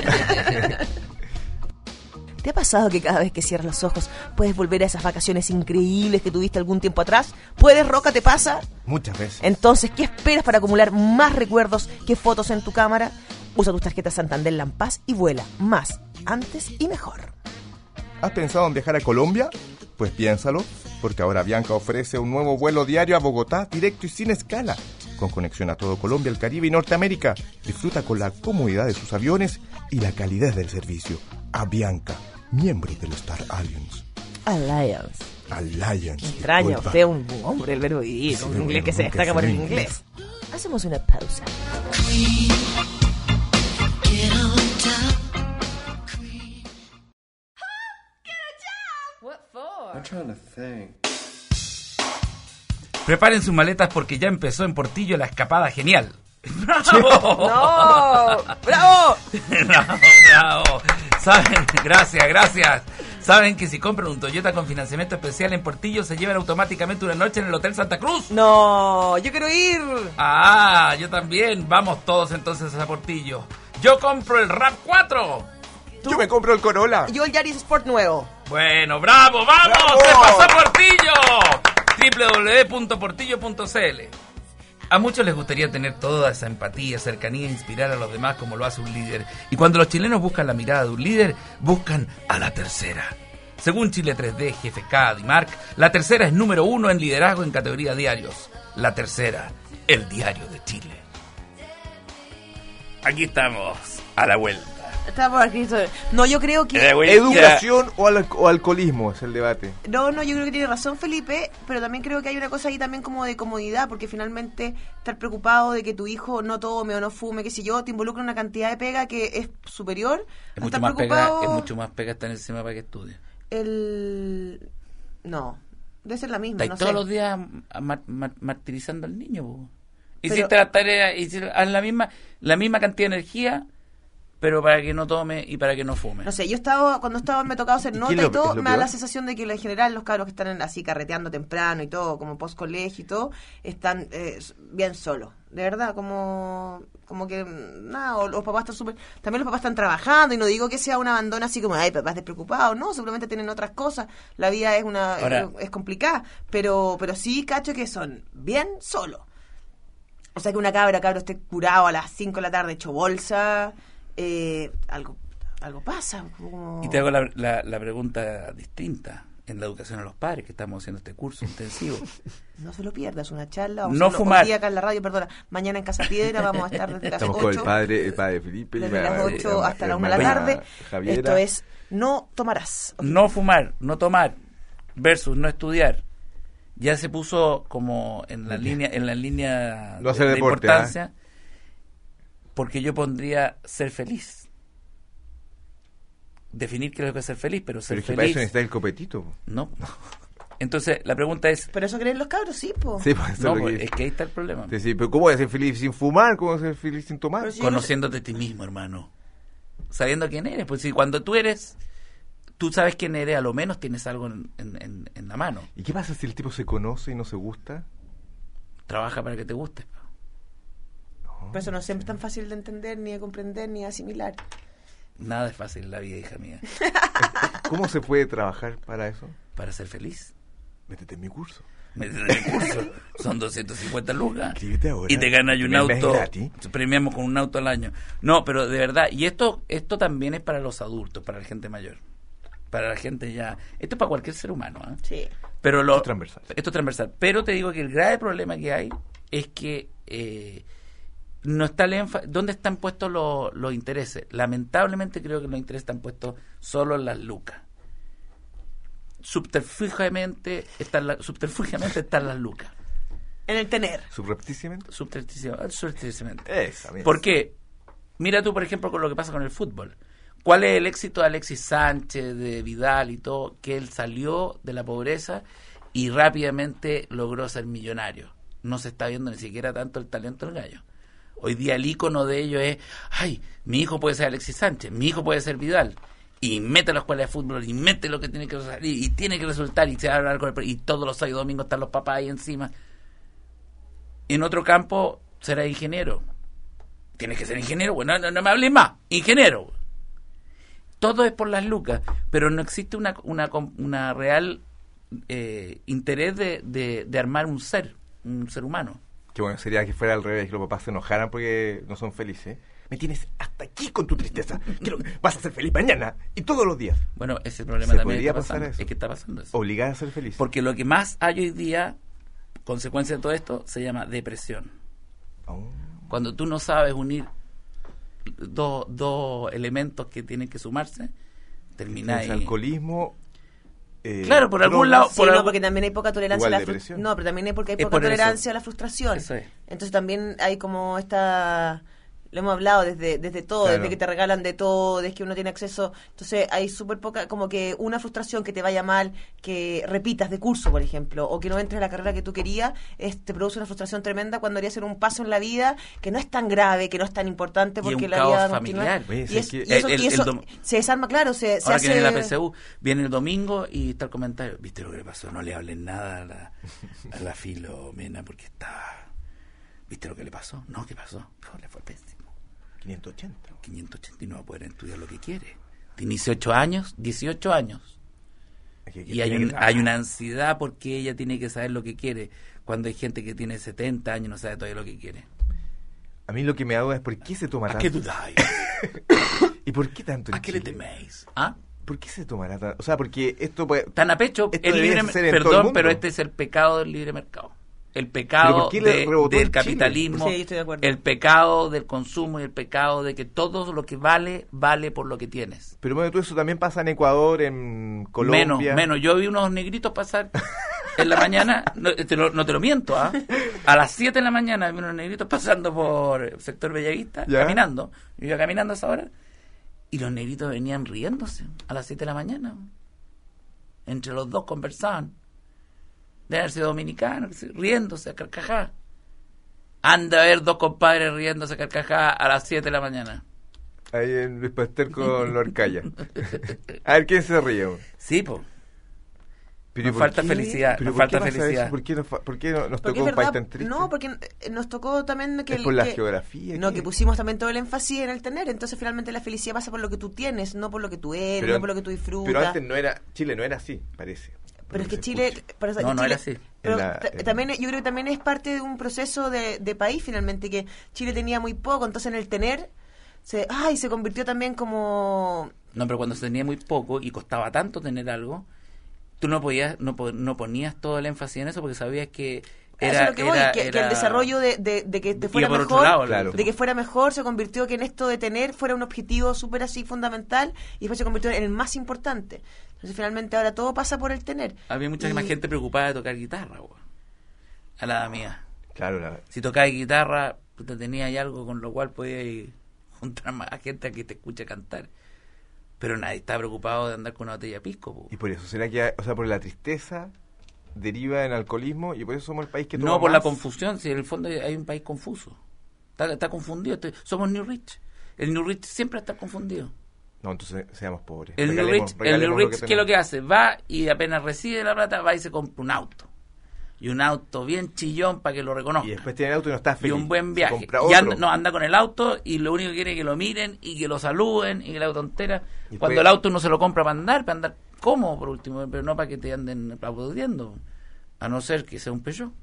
¿Te ha pasado que cada vez que cierras los ojos puedes volver a esas vacaciones increíbles que tuviste algún tiempo atrás? ¿Puedes, Roca, te pasa? Muchas veces. Entonces, ¿qué esperas para acumular más recuerdos que fotos en tu cámara? Usa tus tarjetas Santander Lampaz y vuela más, antes y mejor. ¿Has pensado en viajar a Colombia? Pues piénsalo, porque ahora Avianca ofrece un nuevo vuelo diario a Bogotá, directo y sin escala, con conexión a todo Colombia, el Caribe y Norteamérica. Disfruta con la comodidad de sus aviones y la calidez del servicio. Avianca, miembro del Star Alliance. Alliance. Alliance. Extraño, disculpa. usted un hombre, el verbo vivir, Sí, un inglés que se nunca destaca por el fue inglés. Hacemos una pausa. Preparen sus maletas porque ya empezó en Portillo la escapada genial. ¡Bravo! ¡No! ¡Bravo! Bravo. Saben, gracias. Saben que si compran un Toyota con financiamiento especial en Portillo se llevan automáticamente una noche en el Hotel Santa Cruz. No, yo quiero ir. Ah, yo también. Vamos todos entonces a Portillo. Yo compro el RAV4. Yo me compro el Corolla. Yo el Yaris Sport nuevo. Bueno, bravo, vamos. ¡Bravo! Se pasó Portillo. www.portillo.cl. A muchos les gustaría tener toda esa empatía, cercanía e inspirar a los demás como lo hace un líder. Y cuando los chilenos buscan la mirada de un líder, buscan a la tercera. Según Chile 3D, GFK, DIMARC, la tercera es número 1 en liderazgo en categoría diarios. La tercera, el diario de Chile. Aquí estamos, a la vuelta. Estamos aquí. No, yo creo que... ¿Educación o alcoholismo es el debate? No, yo creo que tiene razón Felipe, pero también creo que hay una cosa ahí también como de comodidad, porque finalmente estar preocupado de que tu hijo no tome o no fume, qué sé yo, te involucra en una cantidad de pega que es superior Es a mucho, estar más preocupado... pega, es mucho más pega estar encima para que estudie. No, debe ser la misma, Estáis no todos sé. los días martirizando al niño, po. Pero- Hiciste la tarea, haz la misma cantidad de energía, pero para que no tome y para que no fume. No sé, cuando me tocaba hacer ¿Y nota qué es y todo, lo me da la peor? sensación de que en general los cabros que están así carreteando temprano y todo, como post colegio y todo, están bien solos. De verdad, como que nada, o los papás están súper... También los papás están trabajando y no digo que sea un abandono así como, ay, papás despreocupados, no, seguramente tienen otras cosas, la vida es Ahora- es complicada, pero sí cacho que son bien solos. O sea que una cabro esté curado a las 5 de la tarde hecho bolsa, algo pasa. Como... Y te hago la pregunta distinta. En la educación a los padres, que estamos haciendo este curso intensivo. No se lo pierdas, una charla. No fumar. Hoy día acá en la radio, perdona, mañana en Casa Piedra vamos a estar desde las Estamos 8. con el padre Felipe. Desde las 8 hasta la 1 de la tarde. Javiera. Esto es No Tomarás. No fumar, no tomar, versus no estudiar. Ya se puso como en la línea No hacer de deporte, importancia, porque yo pondría ser feliz. Definir qué es lo que es ser feliz, pero ser Pero es que para eso feliz. necesita el copetito. No. Entonces, la pregunta es... Pero eso creen los cabros, sí, po. Sí, pues eso No, es lo pues, que... es que ahí está el problema. Sí, sí, pero ¿cómo voy a ser feliz sin fumar? ¿Cómo voy a ser feliz sin tomar? Pero sí. Conociéndote a ti mismo, hermano. Sabiendo quién eres. Pues si cuando tú sabes quién eres, a lo menos tienes algo en la mano. ¿Y qué pasa si el tipo se conoce y no se gusta? Trabaja para que te guste. Pero eso no siempre es tan fácil de entender, ni de comprender, ni de asimilar. Nada es fácil en la vida, hija mía. ¿Cómo se puede trabajar para eso? Para ser feliz. Métete en mi curso. Métete en el curso. Son 250 lucas. Inscríbete ahora. Y te ganas un Primer mes auto. gratis. Premiamos con un auto al año. No, pero de verdad. Y esto también es para los adultos, para la gente mayor. Para la gente ya. Esto es para cualquier ser humano. ¿Eh? Sí. Pero Esto es transversal. Esto es transversal. Pero te digo que el grave problema que hay es que no está ¿dónde están puestos los intereses? Lamentablemente creo que los intereses están puestos solo en las lucas. Subterfugiamente están las lucas. En el tener. ¿Subrepticiamente? Subterfugiamente. Esa, mira. ¿Por qué? Mira tú, por ejemplo, con lo que pasa con el fútbol. ¿Cuál es el éxito de Alexis Sánchez, de Vidal y todo? Que él salió de la pobreza y rápidamente logró ser millonario. No se está viendo ni siquiera tanto el talento del gallo. Hoy día el ícono de ello es, ay, mi hijo puede ser Alexis Sánchez, mi hijo puede ser Vidal. Y mete a la escuela de fútbol, y mete lo que tiene que salir, y tiene que resultar, y se va a hablar con y todos los sábados y domingos están los papás ahí encima. En otro campo será ingeniero. Tienes que ser ingeniero, bueno, no me hables más, ingeniero. Todo es por las lucas, pero no existe una real interés de armar un ser humano. Que bueno, sería que fuera al revés, que los papás se enojaran porque no son felices. Me tienes hasta aquí con tu tristeza. Vas a ser feliz mañana y todos los días. Bueno, ese problema ¿Se también podría está pasar pasando. eso? Es que está pasando eso. Obligar a ser feliz. Porque lo que más hay hoy día, consecuencia de todo esto, se llama depresión. Oh. Cuando tú no sabes unir dos elementos que tienen que sumarse, termináis... Tienes alcoholismo. Claro, por algún lado... Sí, no, porque también hay poca tolerancia Igual a la depresión. No, pero también hay porque hay Es poca por eso. tolerancia a la frustración. Eso es. Entonces también hay como esta... Lo hemos hablado desde todo, Claro. desde que te regalan de todo, desde que uno tiene acceso. Entonces hay súper poca, como que una frustración que te vaya mal, que repitas de curso, por ejemplo, o que no entres a la carrera que tú querías, te produce una frustración tremenda cuando haría hacer un paso en la vida que no es tan grave, que no es tan importante Y porque un la caos vida familiar. Oye, Y, ¿sabes es- qué? y eso, El- y eso el se desarma, claro, se Ahora hace... que viene la PSU, viene el domingo y está el comentario, ¿viste lo que le pasó? No le hablen nada a la Filomena porque está... ¿Viste lo que le pasó? No, ¿qué pasó? No, le fue pésimo. 580. 580 y no va a poder estudiar lo que quiere. Tiene 18 años. Y hay una ansiedad porque ella tiene que saber lo que quiere, cuando hay gente que tiene 70 años y no sabe todavía lo que quiere. A mí lo que me da duda es por qué se toma tanto. ¿A qué dudáis? ¿Y por qué tanto en ¿A qué le Chile? teméis? ¿Ah? ¿Por qué se tomará tanto? O sea, porque esto puede... Tan a pecho, Esto el debería libre, ser en todo el perdón, mundo. pero este es el pecado del libre mercado. El ¿Pero pecado por qué le rebotó del en Chile? capitalismo, Sí, estoy de acuerdo. el pecado del consumo y el pecado de que todo lo que vale por lo que tienes. Pero bueno, todo eso también pasa en Ecuador, en Colombia. Menos. Yo vi unos negritos pasar en la mañana, no te lo miento, ¿ah? A las 7 de la mañana vi unos negritos pasando por el sector Bellavista, ¿Ya? caminando. Yo iba caminando a esa hora y los negritos venían riéndose a las 7 de la mañana. Entre los dos conversaban. De haber sido dominicano, riéndose a carcajadas. Anda a ver dos compadres riéndose a carcajadas a las 7 de la mañana. Ahí en Luis Pasteur con Lorcaya. A ver quién se ríe. Sí, pues. Pero Nos ¿por falta qué? felicidad, ¿Pero nos por qué falta pasa felicidad. eso? ¿Por qué nos Porque tocó es un país verdad, tan triste? no, porque nos tocó también que... ¿Es por la que- geografía? No, ¿qué? que pusimos también todo el énfasis en el tener, entonces finalmente la felicidad pasa por lo que tú tienes, no por lo que tú eres, no por lo que tú disfrutas. Pero antes no era... Chile no era así, parece. Pero es que Se Chile... escucha. por eso No, que no Chile- era así. Pero En también yo creo que también es parte de un proceso de país finalmente, que Chile tenía muy poco, entonces en el tener se convirtió también como... No, pero cuando se tenía muy poco y costaba tanto tener algo, tú no ponías todo el énfasis en eso porque sabías que Eso es lo que voy, que el desarrollo de que te fuera iba por otro mejor, lado, claro. de que fuera mejor, se convirtió que en esto de tener fuera un objetivo súper así fundamental y después se convirtió en el más importante. Entonces finalmente ahora todo pasa por el tener. Había mucha Y- más gente preocupada de tocar guitarra, güey. A la edad mía. Claro, Si tocabas guitarra, te tenías ahí algo con lo cual podías juntar más gente a que te escuche cantar. Pero nadie está preocupado de andar con una botella de pisco, po. y por eso, ¿será que, o sea, por la tristeza deriva en alcoholismo y por eso somos el país que toma No, por la más? confusión, si en el fondo hay un país confuso. Está confundido. Somos New Rich. El New Rich siempre está confundido. No, entonces seamos pobres. El New Regalemos- Rich, regalemos lo que ¿qué es lo que tenemos. hace? Va y apenas recibe la plata, va y se compra un auto. Y un auto bien chillón para que lo reconozcan. Y después tiene el auto y no está Y feliz. un buen Se viaje. compra Y otro. anda con el auto y lo único que quiere es que lo miren y que lo saluden y que la auto entera. Y Cuando después- el auto no se lo compra para andar cómodo por último, pero no para que te anden aplaudiendo. A no ser que sea un Peugeot.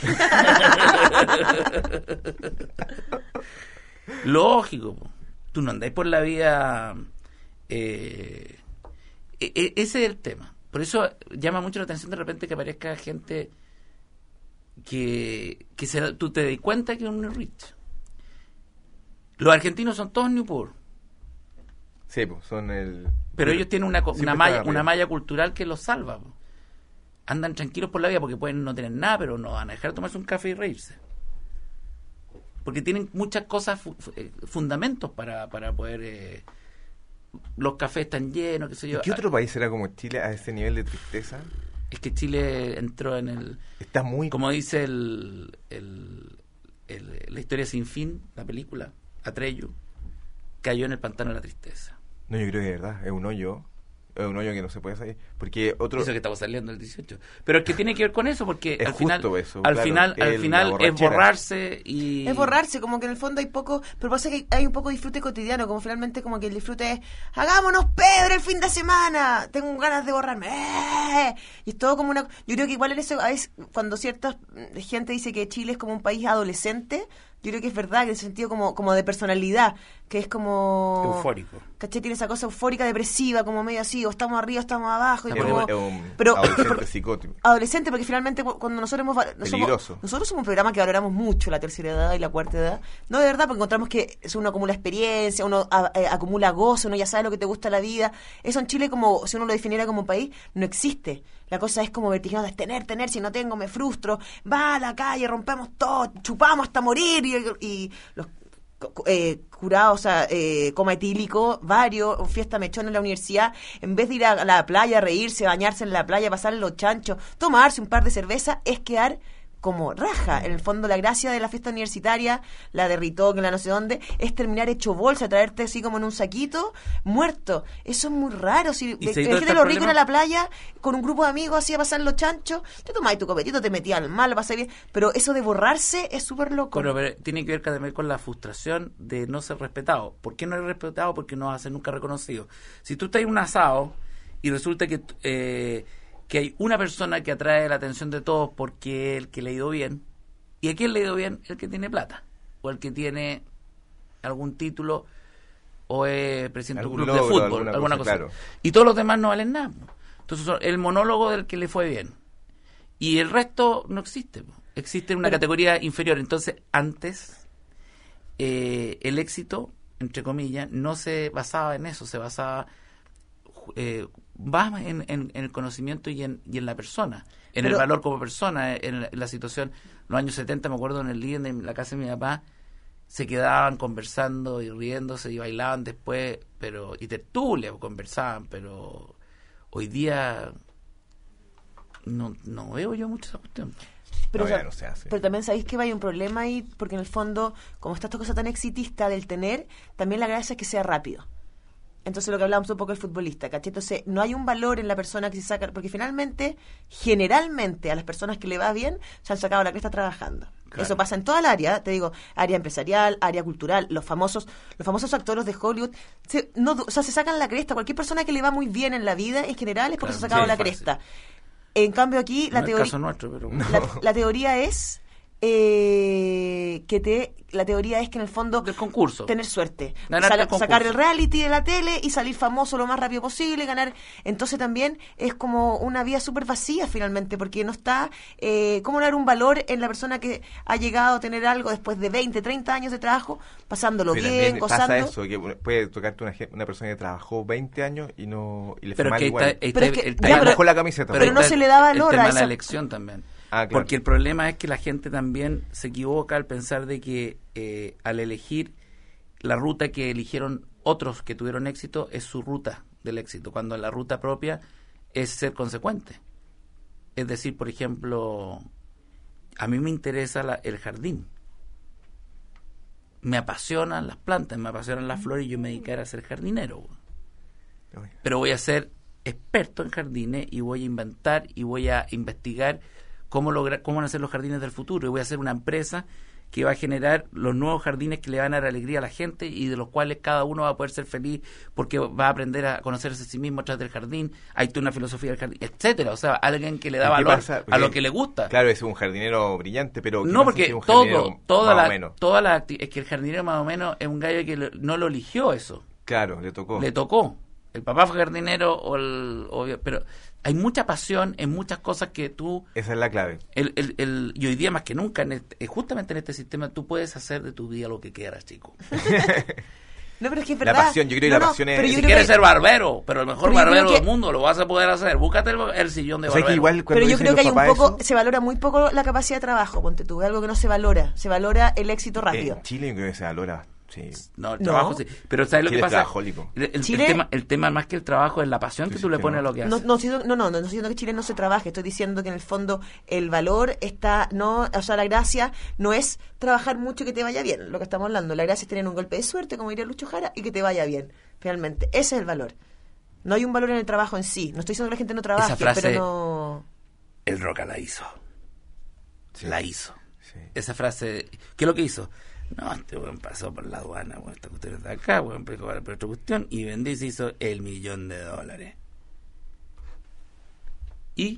Lógico, po. Tú no andáis por la vida. Ese es el tema. Por eso llama mucho la atención de repente que aparezca gente que tú te das cuenta que es un New Rich. Los argentinos son todos New Poor, Sí, pues son el... pero ellos tienen Siempre están una arriba. malla cultural que los salva, po. Andan tranquilos por la vida porque pueden no tener nada, pero no van a dejar de tomarse un café y reírse. Porque tienen muchas cosas, fundamentos para poder... los cafés están llenos, qué sé yo. ¿Y qué otro país será como Chile a ese nivel de tristeza? Es que Chile entró en el... Está muy... Como dice la historia sin fin, la película, Atreyu, cayó en el pantano de la tristeza. No, yo creo que de verdad, es un hoyo que no se puede salir. Porque otro... Eso que estamos saliendo el 18. Pero es que tiene que ver con eso, porque Es al final, justo eso, al claro, final la es borrachera. borrarse y... Es borrarse, como que en el fondo hay poco, pero pasa que hay un poco de disfrute cotidiano, como finalmente como que el disfrute es, hagámonos Pedro el fin de semana, tengo ganas de borrarme, ¡eh! Y es todo como una, yo creo que igual en eso, a veces, cuando cierta gente dice que Chile es como un país adolescente, yo creo que es verdad, que en el sentido como de personalidad, que es como... Eufórico. ¿Cachai? Tiene esa cosa eufórica, depresiva, como medio así, o estamos arriba, o estamos abajo. Y Es como- un pero- adolescente psicótico. adolescente, porque finalmente cuando nosotros Peligroso. nosotros somos un programa que valoramos mucho la tercera edad y la cuarta edad, no de verdad, porque encontramos que uno acumula experiencia, uno acumula gozo, uno ya sabe lo que te gusta la vida. Eso en Chile, como si uno lo definiera como un país, no existe. La cosa es como vertiginosa, es tener, si no tengo me frustro, va a la calle, rompemos todo, chupamos hasta morir y los curados, o sea, coma etílico, varios, fiesta mechona en la universidad, en vez de ir a la playa, reírse, bañarse en la playa, pasar los chanchos, tomarse un par de cerveza, es quedar como raja. En el fondo, la gracia de la fiesta universitaria, la de Ritoque, la no sé dónde, es terminar hecho bolsa, traerte así como en un saquito, muerto. Eso es muy raro. Si ¿Y si es todo que este lo rico ir problema? a la playa con un grupo de amigos así a pasar los chanchos, te tomabas tu copetito, te metías al mar, lo pasabas bien, pero eso de borrarse es súper loco. Pero tiene que ver también con la frustración de no ser respetado. ¿Por qué no eres respetado? Porque no vas a ser nunca reconocido. Si tú estás en un asado y resulta que hay una persona que atrae la atención de todos porque es el que le ha ido bien. ¿Y a quién le ha ido bien? El que tiene plata, o el que tiene algún título, o es presidente de un Algún club de logro, fútbol, alguna alguna cosa, cosa. claro. Y todos los demás no valen nada. Entonces, el monólogo del que le fue bien. Y el resto no existe. Existe una categoría inferior. Entonces, antes, el éxito, entre comillas, no se basaba en eso, se basaba más en el conocimiento y en la persona, en el valor como persona, en la situación. En los años 70, me acuerdo, en el living de la casa de mi papá, se quedaban conversando y riéndose y bailaban después, y tertulia, conversaban, pero hoy día no veo yo mucho esa cuestión. Pero, No, ya no se hace. pero también sabéis que hay un problema ahí, porque en el fondo, como está esta cosa tan exitista del tener, también la gracia es que sea rápido. Entonces, lo que hablábamos un poco del futbolista, ¿cachai? Entonces, no hay un valor en la persona que se saca, porque finalmente, generalmente, a las personas que le va bien, se han sacado la cresta trabajando. Claro. Eso pasa en toda el área, te digo, área empresarial, área cultural, los famosos actores de Hollywood, se sacan la cresta. Cualquier persona que le va muy bien en la vida, en general, es porque Claro, se ha sacado sí, la fácil. cresta. En cambio, aquí, No es el caso nuestro, pero la teoría es la teoría es que en el fondo del concurso. tener suerte, Ganarte el concurso. sacar el reality de la tele y salir famoso lo más rápido posible, ganar. Entonces también es como una vía súper vacía finalmente, porque no está cómo dar un valor en la persona que ha llegado a tener algo después de 20, 30 años de trabajo, pasándolo Pero bien, también gozando. pasa eso, que puede tocarte una persona que trabajó 20 años y le fue Pero mal que igual. Pero es que- Y ya, a lo pero- mejor la camiseta. pero no está se le da valor el a tema de esa- la elección también. Ah, claro. Porque el problema es que la gente también se equivoca al pensar de que al elegir la ruta que eligieron otros que tuvieron éxito es su ruta del éxito, cuando la ruta propia es ser consecuente. Es decir, por ejemplo, a mí me interesa el jardín. Me apasionan las plantas, me apasionan las flores y yo me dedicaré a ser jardinero. Pero voy a ser experto en jardines y voy a inventar y voy a investigar cómo van a ser los jardines del futuro, y voy a hacer una empresa que va a generar los nuevos jardines que le van a dar alegría a la gente y de los cuales cada uno va a poder ser feliz porque va a aprender a conocerse a sí mismo a través del jardín. Hay toda una filosofía del jardín, etcétera. O sea, alguien que le da ¿Y qué valor pasa? a Porque, lo que le gusta. Claro, es un jardinero brillante, pero ¿qué No, pasa porque si es un jardinero más o menos? es que el jardinero más o menos es un gallo que no lo eligió eso. Claro, le tocó. Le tocó. El papá fue jardinero, pero hay mucha pasión en muchas cosas que tú... Esa es la clave. Y hoy día más que nunca, justamente en este sistema, tú puedes hacer de tu vida lo que quieras, chico. No, pero es que es La verdad. pasión, yo creo que la pasión es- pero yo Si creo quieres que- ser barbero, pero el mejor Pero yo creo barbero que- del mundo, lo vas a poder hacer. Búscate el sillón de O sea, barbero. que igual cuando Pero yo dicen creo que hay los un papás poco, eso, se valora muy poco la capacidad de trabajo, ponte tú, es algo que no se valora el éxito rápido. en Chile yo creo que se valora. Sí. No, el No. trabajo sí. Pero ¿sabes lo Chile que es pasa? trabajólico. Chile- El tema más que el trabajo es la pasión que Sí, tú sí, le que pones no. a lo que No, haces. no estoy diciendo que Chile no se trabaje, estoy diciendo que en el fondo el valor está, o sea, la gracia no es trabajar mucho y que te vaya bien, lo que estamos hablando, la gracia es tener un golpe de suerte, como diría Lucho Jara, y que te vaya bien, finalmente, ese es el valor. No hay un valor en el trabajo en sí, no estoy diciendo que la gente no trabaje, frase- pero no... El Roca la hizo. Sí. La hizo. Sí. Esa frase, ¿qué es lo que hizo? No, este weón pasó por la aduana, weón, esta cuestión está acá, weón, empezó a cobrar por otra cuestión y vendió y se hizo $1.000.000. Y,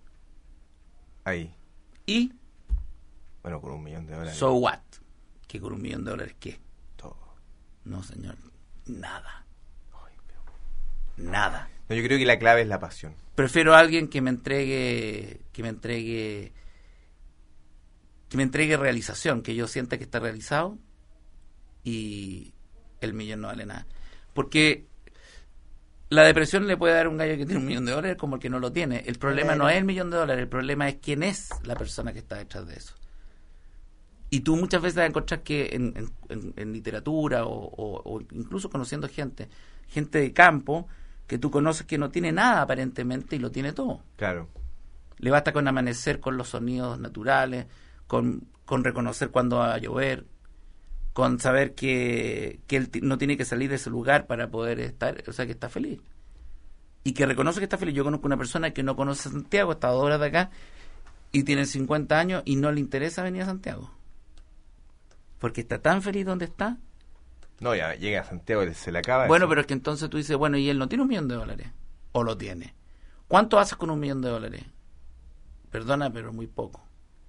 Ahí. Bueno, con $1.000.000. so what? ¿Que con $1.000.000 qué? Todo. No, señor, nada. Ay, pero- Nada. No, yo creo que la clave es la pasión. Prefiero a alguien que me entregue realización, que yo sienta que está realizado, y el millón no vale nada. Porque la depresión le puede dar a un gallo que tiene $1.000.000 como el que no lo tiene. El problema no es el $1.000.000, el problema es quién es la persona que está detrás de eso. Y tú muchas veces vas a encontrar que en literatura o incluso conociendo gente de campo, que tú conoces que no tiene nada aparentemente y lo tiene todo. Claro. Le basta con amanecer con los sonidos naturales, con reconocer cuándo va a llover, con saber que él no tiene que salir de ese lugar para poder estar, o sea, que está feliz. Y que reconoce que está feliz. Yo conozco una persona que no conoce a Santiago, está a 2 horas de acá, y tiene 50 años y no le interesa venir a Santiago. Porque está tan feliz donde está. No, ya llega a Santiago y se le acaba Bueno, eso. pero es que entonces tú dices, bueno, y él no tiene $1.000.000. o lo tienes. ¿Cuánto haces con $1 millón? Perdona, pero muy poco.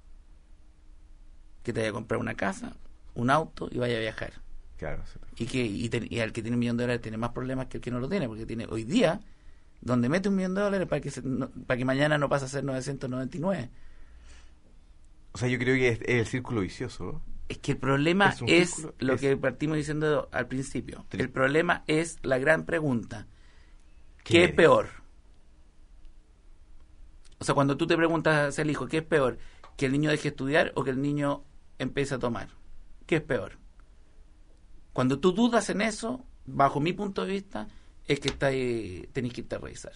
Que te vaya a comprar una casa, un auto y vaya a viajar. Claro. Y al que tiene $1 millón tiene más problemas que el que no lo tiene, porque tiene hoy día, donde mete $1 millón para que mañana no pase a ser 999. O sea, yo creo que es el círculo vicioso, ¿no? Es que el problema es círculo, lo que partimos diciendo al principio. El problema es la gran pregunta. ¿Qué es peor? O sea, cuando tú te preguntas al hijo, ¿qué es peor? ¿Que el niño deje de estudiar o que el niño empiece a tomar? ¿Qué es peor? Cuando tú dudas en eso, bajo mi punto de vista, es que tenés que irte a revisar.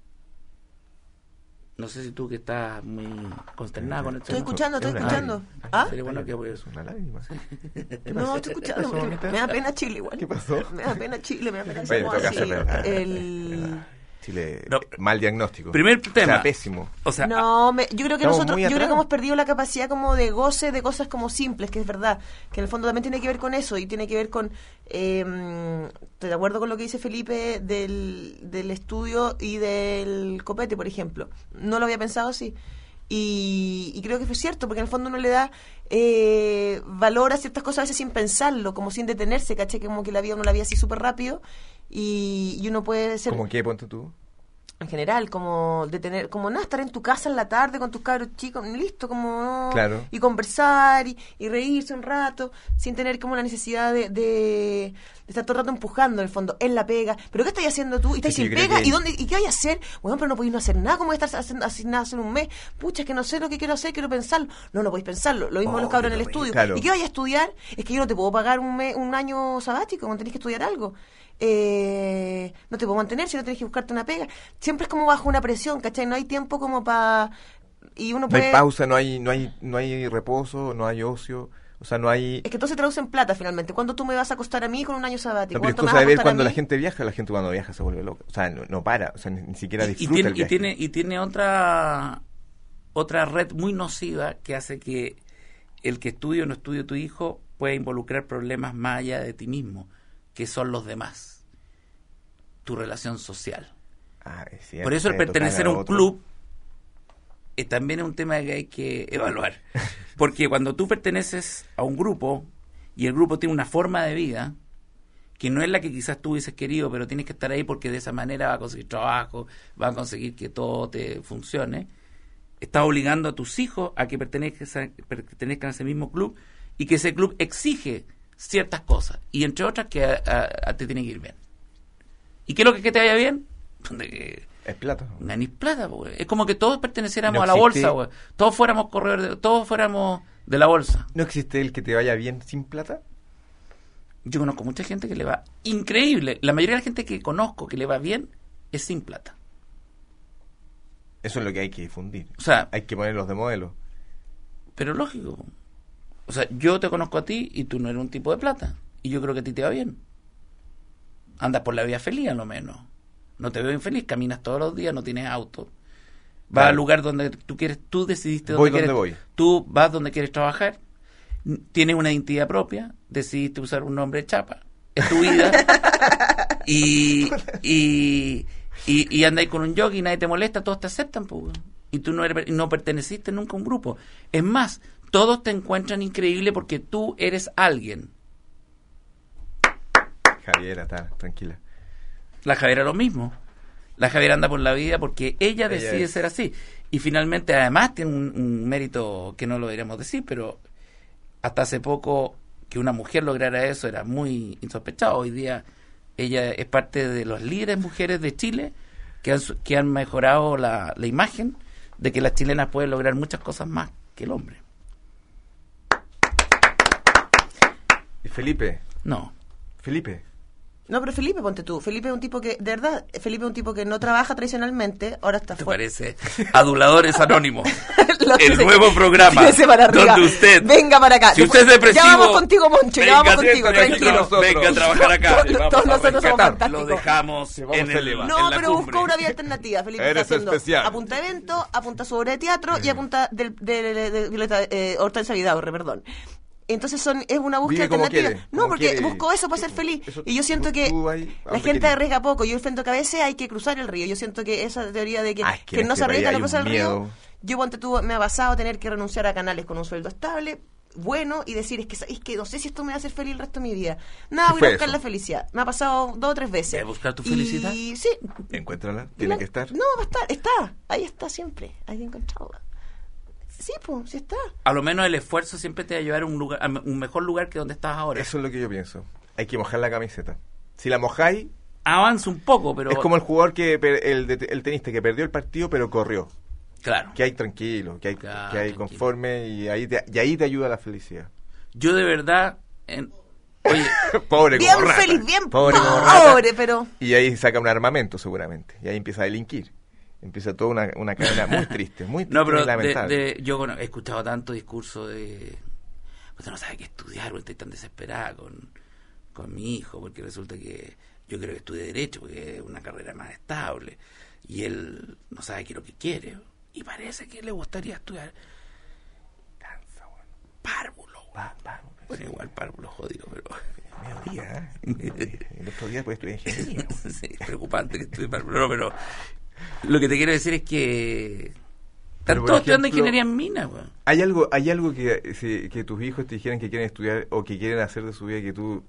No sé si tú que estás muy consternada con esto. Estoy escuchando. ¿Ah? Sería bueno que Es una lágrima. No, estoy escuchando. Me da pena Chile igual. ¿Qué pasó? Me da pena Chile, me da pena Bueno, toca así. hacerlo. Chile, No. mal diagnóstico. Primer tema. O sea, pésimo. O sea, No, yo creo que Estamos muy yo creo que atrás. hemos perdido la capacidad como de goce de cosas como simples, que es verdad, que en el fondo también tiene que ver con eso y tiene que ver con, estoy de acuerdo con lo que dice Felipe del estudio y del copete, por ejemplo. No lo había pensado así. Y creo que fue cierto, porque en el fondo uno le da valor a ciertas cosas a veces sin pensarlo, como sin detenerse, ¿caché? Como que la vida uno la vida así súper rápido y uno puede ser... ¿Cómo qué, ponte tú? En general, como de tener, como nada, estar en tu casa en la tarde con tus cabros chicos, listo, como Claro. y conversar y reírse un rato, sin tener como la necesidad de estar todo el rato empujando en el fondo, en la pega. ¿Pero qué estás haciendo tú? ¿Y estás Es que sin yo creo pega? que- ¿Y dónde? ¿Y qué vais a hacer? Bueno, pero no podéis no hacer nada, ¿cómo voy a estar sin nada hace un mes? Pucha, es que no sé lo que quiero hacer, quiero pensarlo. No podéis pensarlo. Lo mismo los cabros en el estudio. claro. ¿Y qué vais a estudiar? Es que yo no te puedo pagar un año sabático, cuando tenés que estudiar algo. No te puedo mantener si no tenés que buscarte una pega. Siempre es como bajo una presión, ¿cachai? No hay tiempo como para... Y uno No puede... hay pausa, no hay reposo, no hay ocio. O sea, no hay... Es que todo se traduce en plata finalmente. ¿Cuándo tú me vas a costar a mí con un año sabático? No, pero es ¿Cuánto me cosa vas de a ver costar a cuando la mí? gente viaja. La gente cuando viaja se vuelve loca. O sea, no para. O sea, ni siquiera y disfruta el viaje. tiene otra red muy nociva que hace que el que estudie o no estudie tu hijo pueda involucrar problemas más allá de ti mismo, que son los demás. Tu relación social. Ah, es cierto, Por eso el tocar pertenecer a un otro. club también es un tema que hay que evaluar. Porque cuando tú perteneces a un grupo y el grupo tiene una forma de vida que no es la que quizás tú hubieses querido, pero tienes que estar ahí porque de esa manera va a conseguir trabajo, va a conseguir que todo te funcione, estás obligando a tus hijos a que pertenezcan a ese mismo club y que ese club exige ciertas cosas y entre otras que a te tiene que ir bien. ¿Y qué es lo que te vaya bien? Es plata. Ni plata, pues. Es como que todos perteneciéramos No a la existe- bolsa, güey. Todos fuéramos corredores, todos fuéramos de la bolsa. ¿No existe el que te vaya bien sin plata? Yo conozco mucha gente que le va increíble. La mayoría de la gente que conozco que le va bien es sin plata. Eso es lo que hay que difundir. O sea, Hay que ponerlos de modelo. pero lógico. O sea, yo te conozco a ti y tú no eres un tipo de plata. Y yo creo que a ti te va bien. Andas por la vida feliz a lo menos. No te veo infeliz, caminas todos los días, no tienes auto. Vas Claro. al lugar donde tú quieres, tú decidiste Voy dónde donde quieres. voy. Tú vas donde quieres trabajar, tienes una identidad propia, decidiste usar un nombre chapa, es tu vida. y andáis con un jockey, nadie te molesta, todos te aceptan, pues. Y tú no perteneciste nunca a un grupo. Es más, todos te encuentran increíble porque tú eres alguien. Javiera, está tranquila. La Javiera lo mismo. La Javiera anda por la vida porque ella Ella decide es. ser así. Y finalmente, además, tiene un mérito que no lo deberíamos decir, pero hasta hace poco que una mujer lograra eso era muy insospechado. Hoy día ella es parte de los líderes mujeres de Chile que han mejorado la imagen de que las chilenas pueden lograr muchas cosas más que el hombre. Y Felipe. No, pero Felipe, ponte tú. Felipe es un tipo que, de verdad, Felipe es un tipo que no trabaja tradicionalmente, ahora está ¿Te fuera. parece? Aduladores Anónimos. Los El que nuevo programa tírese para arriba. donde usted... Venga para acá. Si usted es depresivo... Ya vamos contigo, Moncho, ya vamos contigo, venga, tranquilo. nosotros. Venga a trabajar acá. Todos nosotros somos fantásticos. Lo dejamos Sí, vamos en, a elevar. No, en la pero cumbre. buscó una vía alternativa. Felipe Eres está haciendo especial. apunta a evento, apunta su obra de teatro y apunta de Hortensia Vidaurre, perdón. Entonces es una búsqueda Vive como alternativa. quiere, No, como porque quiere. busco eso para ser feliz. Eso- Y yo siento que tú ahí, la aunque gente te- arriesga poco. Yo siento que a veces hay que cruzar el río. Yo siento que esa teoría de que, Ah, es que que en no este se arriesga país a hay cruzar el un río. miedo. Yo, ponte tú, me ha pasado tener que renunciar a canales con un sueldo estable, bueno, y decir, es que no sé si esto me va a hacer feliz el resto de mi vida. Nada, ¿Qué voy a fue buscar eso? la felicidad. Me ha pasado 2 o 3 veces. ¿Quieres buscar tu felicidad? Y sí. Encuéntrala, tiene que estar. No, va a estar, está. Ahí está siempre. Hay que encontrarla. Sí, pues, sí está. A lo menos el esfuerzo siempre te va a llevar a un mejor lugar que donde estás ahora. Eso es lo que yo pienso. Hay que mojar la camiseta. Si la mojáis, Avanza un poco, pero... es como el jugador el tenista que perdió el partido pero corrió. Claro. Que hay tranquilo, que hay Claro, que hay tranquilo. conforme y ahí te ayuda la felicidad. Yo de verdad... Oye, Pobre Bien como rata. feliz, bien Pobre como rata. pobre, pero... Y ahí saca un armamento seguramente. Y ahí empieza a delinquir. Empieza toda una cadena muy triste, muy triste no, pero y lamentable. yo he escuchado tanto discurso de... Usted no sabe qué estudiar, porque estoy tan desesperada con mi hijo, porque resulta que yo quiero que estudie Derecho, porque es una carrera más estable. Y él no sabe qué es lo que quiere. Y parece que le gustaría estudiar... Cansa, bueno. Párvulo. Bueno, igual párvulo jodido, pero... Mediodía, ¿eh? El otro día puedes estudiar ingeniería. Sí, es preocupante que estudie párvulo. No, pero lo que te quiero decir es que... Pero, Están por todos estudiando ejemplo, ingeniería en minas, weón. ¿Hay algo que tus hijos te dijeran que quieren estudiar o que quieren hacer de su vida que tú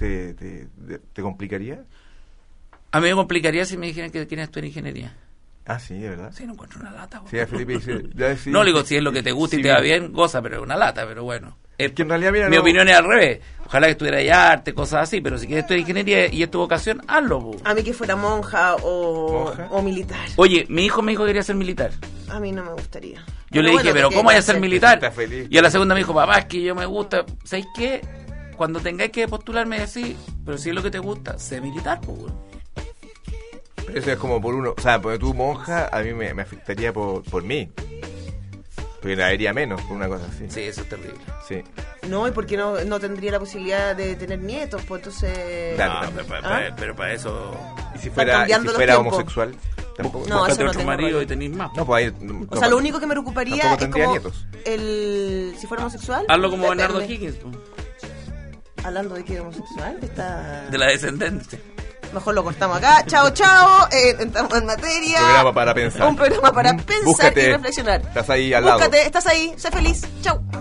te complicaría? A mí me complicaría si me dijeran que quieren estudiar ingeniería. Ah, sí, de verdad. Sí, no encuentro una lata, weón. Sí, a Felipe dice, ya decidí- No, le digo, si es lo que te gusta y Sí, te va bien, goza, pero es una lata, pero bueno. Es que en realidad, mira, Mi no- opinión es al revés. Ojalá que estudiara ya arte, cosas así, pero si quieres estudiar ingeniería y es tu vocación, hazlo, po. A mí que fuera monja ¿Monja? o militar. Oye, mi hijo me dijo que quería ser militar. A mí no me gustaría. Yo le dije, bueno, pero ¿qué ¿cómo vaya a hacer? ser militar? Está feliz. Y a la segunda me dijo, papá, es que yo me gusta. ¿Sabes qué? Cuando tengáis que postularme así, pero si es lo que te gusta, sé militar, pues, weón. Pero eso es como por uno. O sea, porque tú, monja, a mí me afectaría por mí. Porque la vería menos por una cosa así. Sí, eso es terrible. Sí. No, y porque no tendría la posibilidad de tener nietos, pues entonces... Claro. No, ¿Ah? pero para eso... Y si Están fuera cambiando los tiempos. homosexual, tampoco. No, búscate eso no otro tengo marido rollo. y tenéis más. No, pues ahí. O sea, lo único que me preocuparía tampoco es tendría como nietos. si fuera homosexual. Hazlo como depende. Bernardo Higgins, pues, Hablando de que es homosexual, está... de la descendencia. Mejor lo cortamos acá. Chao, chao. Entramos en materia. Programa para pensar. Un programa para pensar Búscate. y reflexionar. Estás ahí al lado. Búscate, estás ahí. Sé feliz. Chao.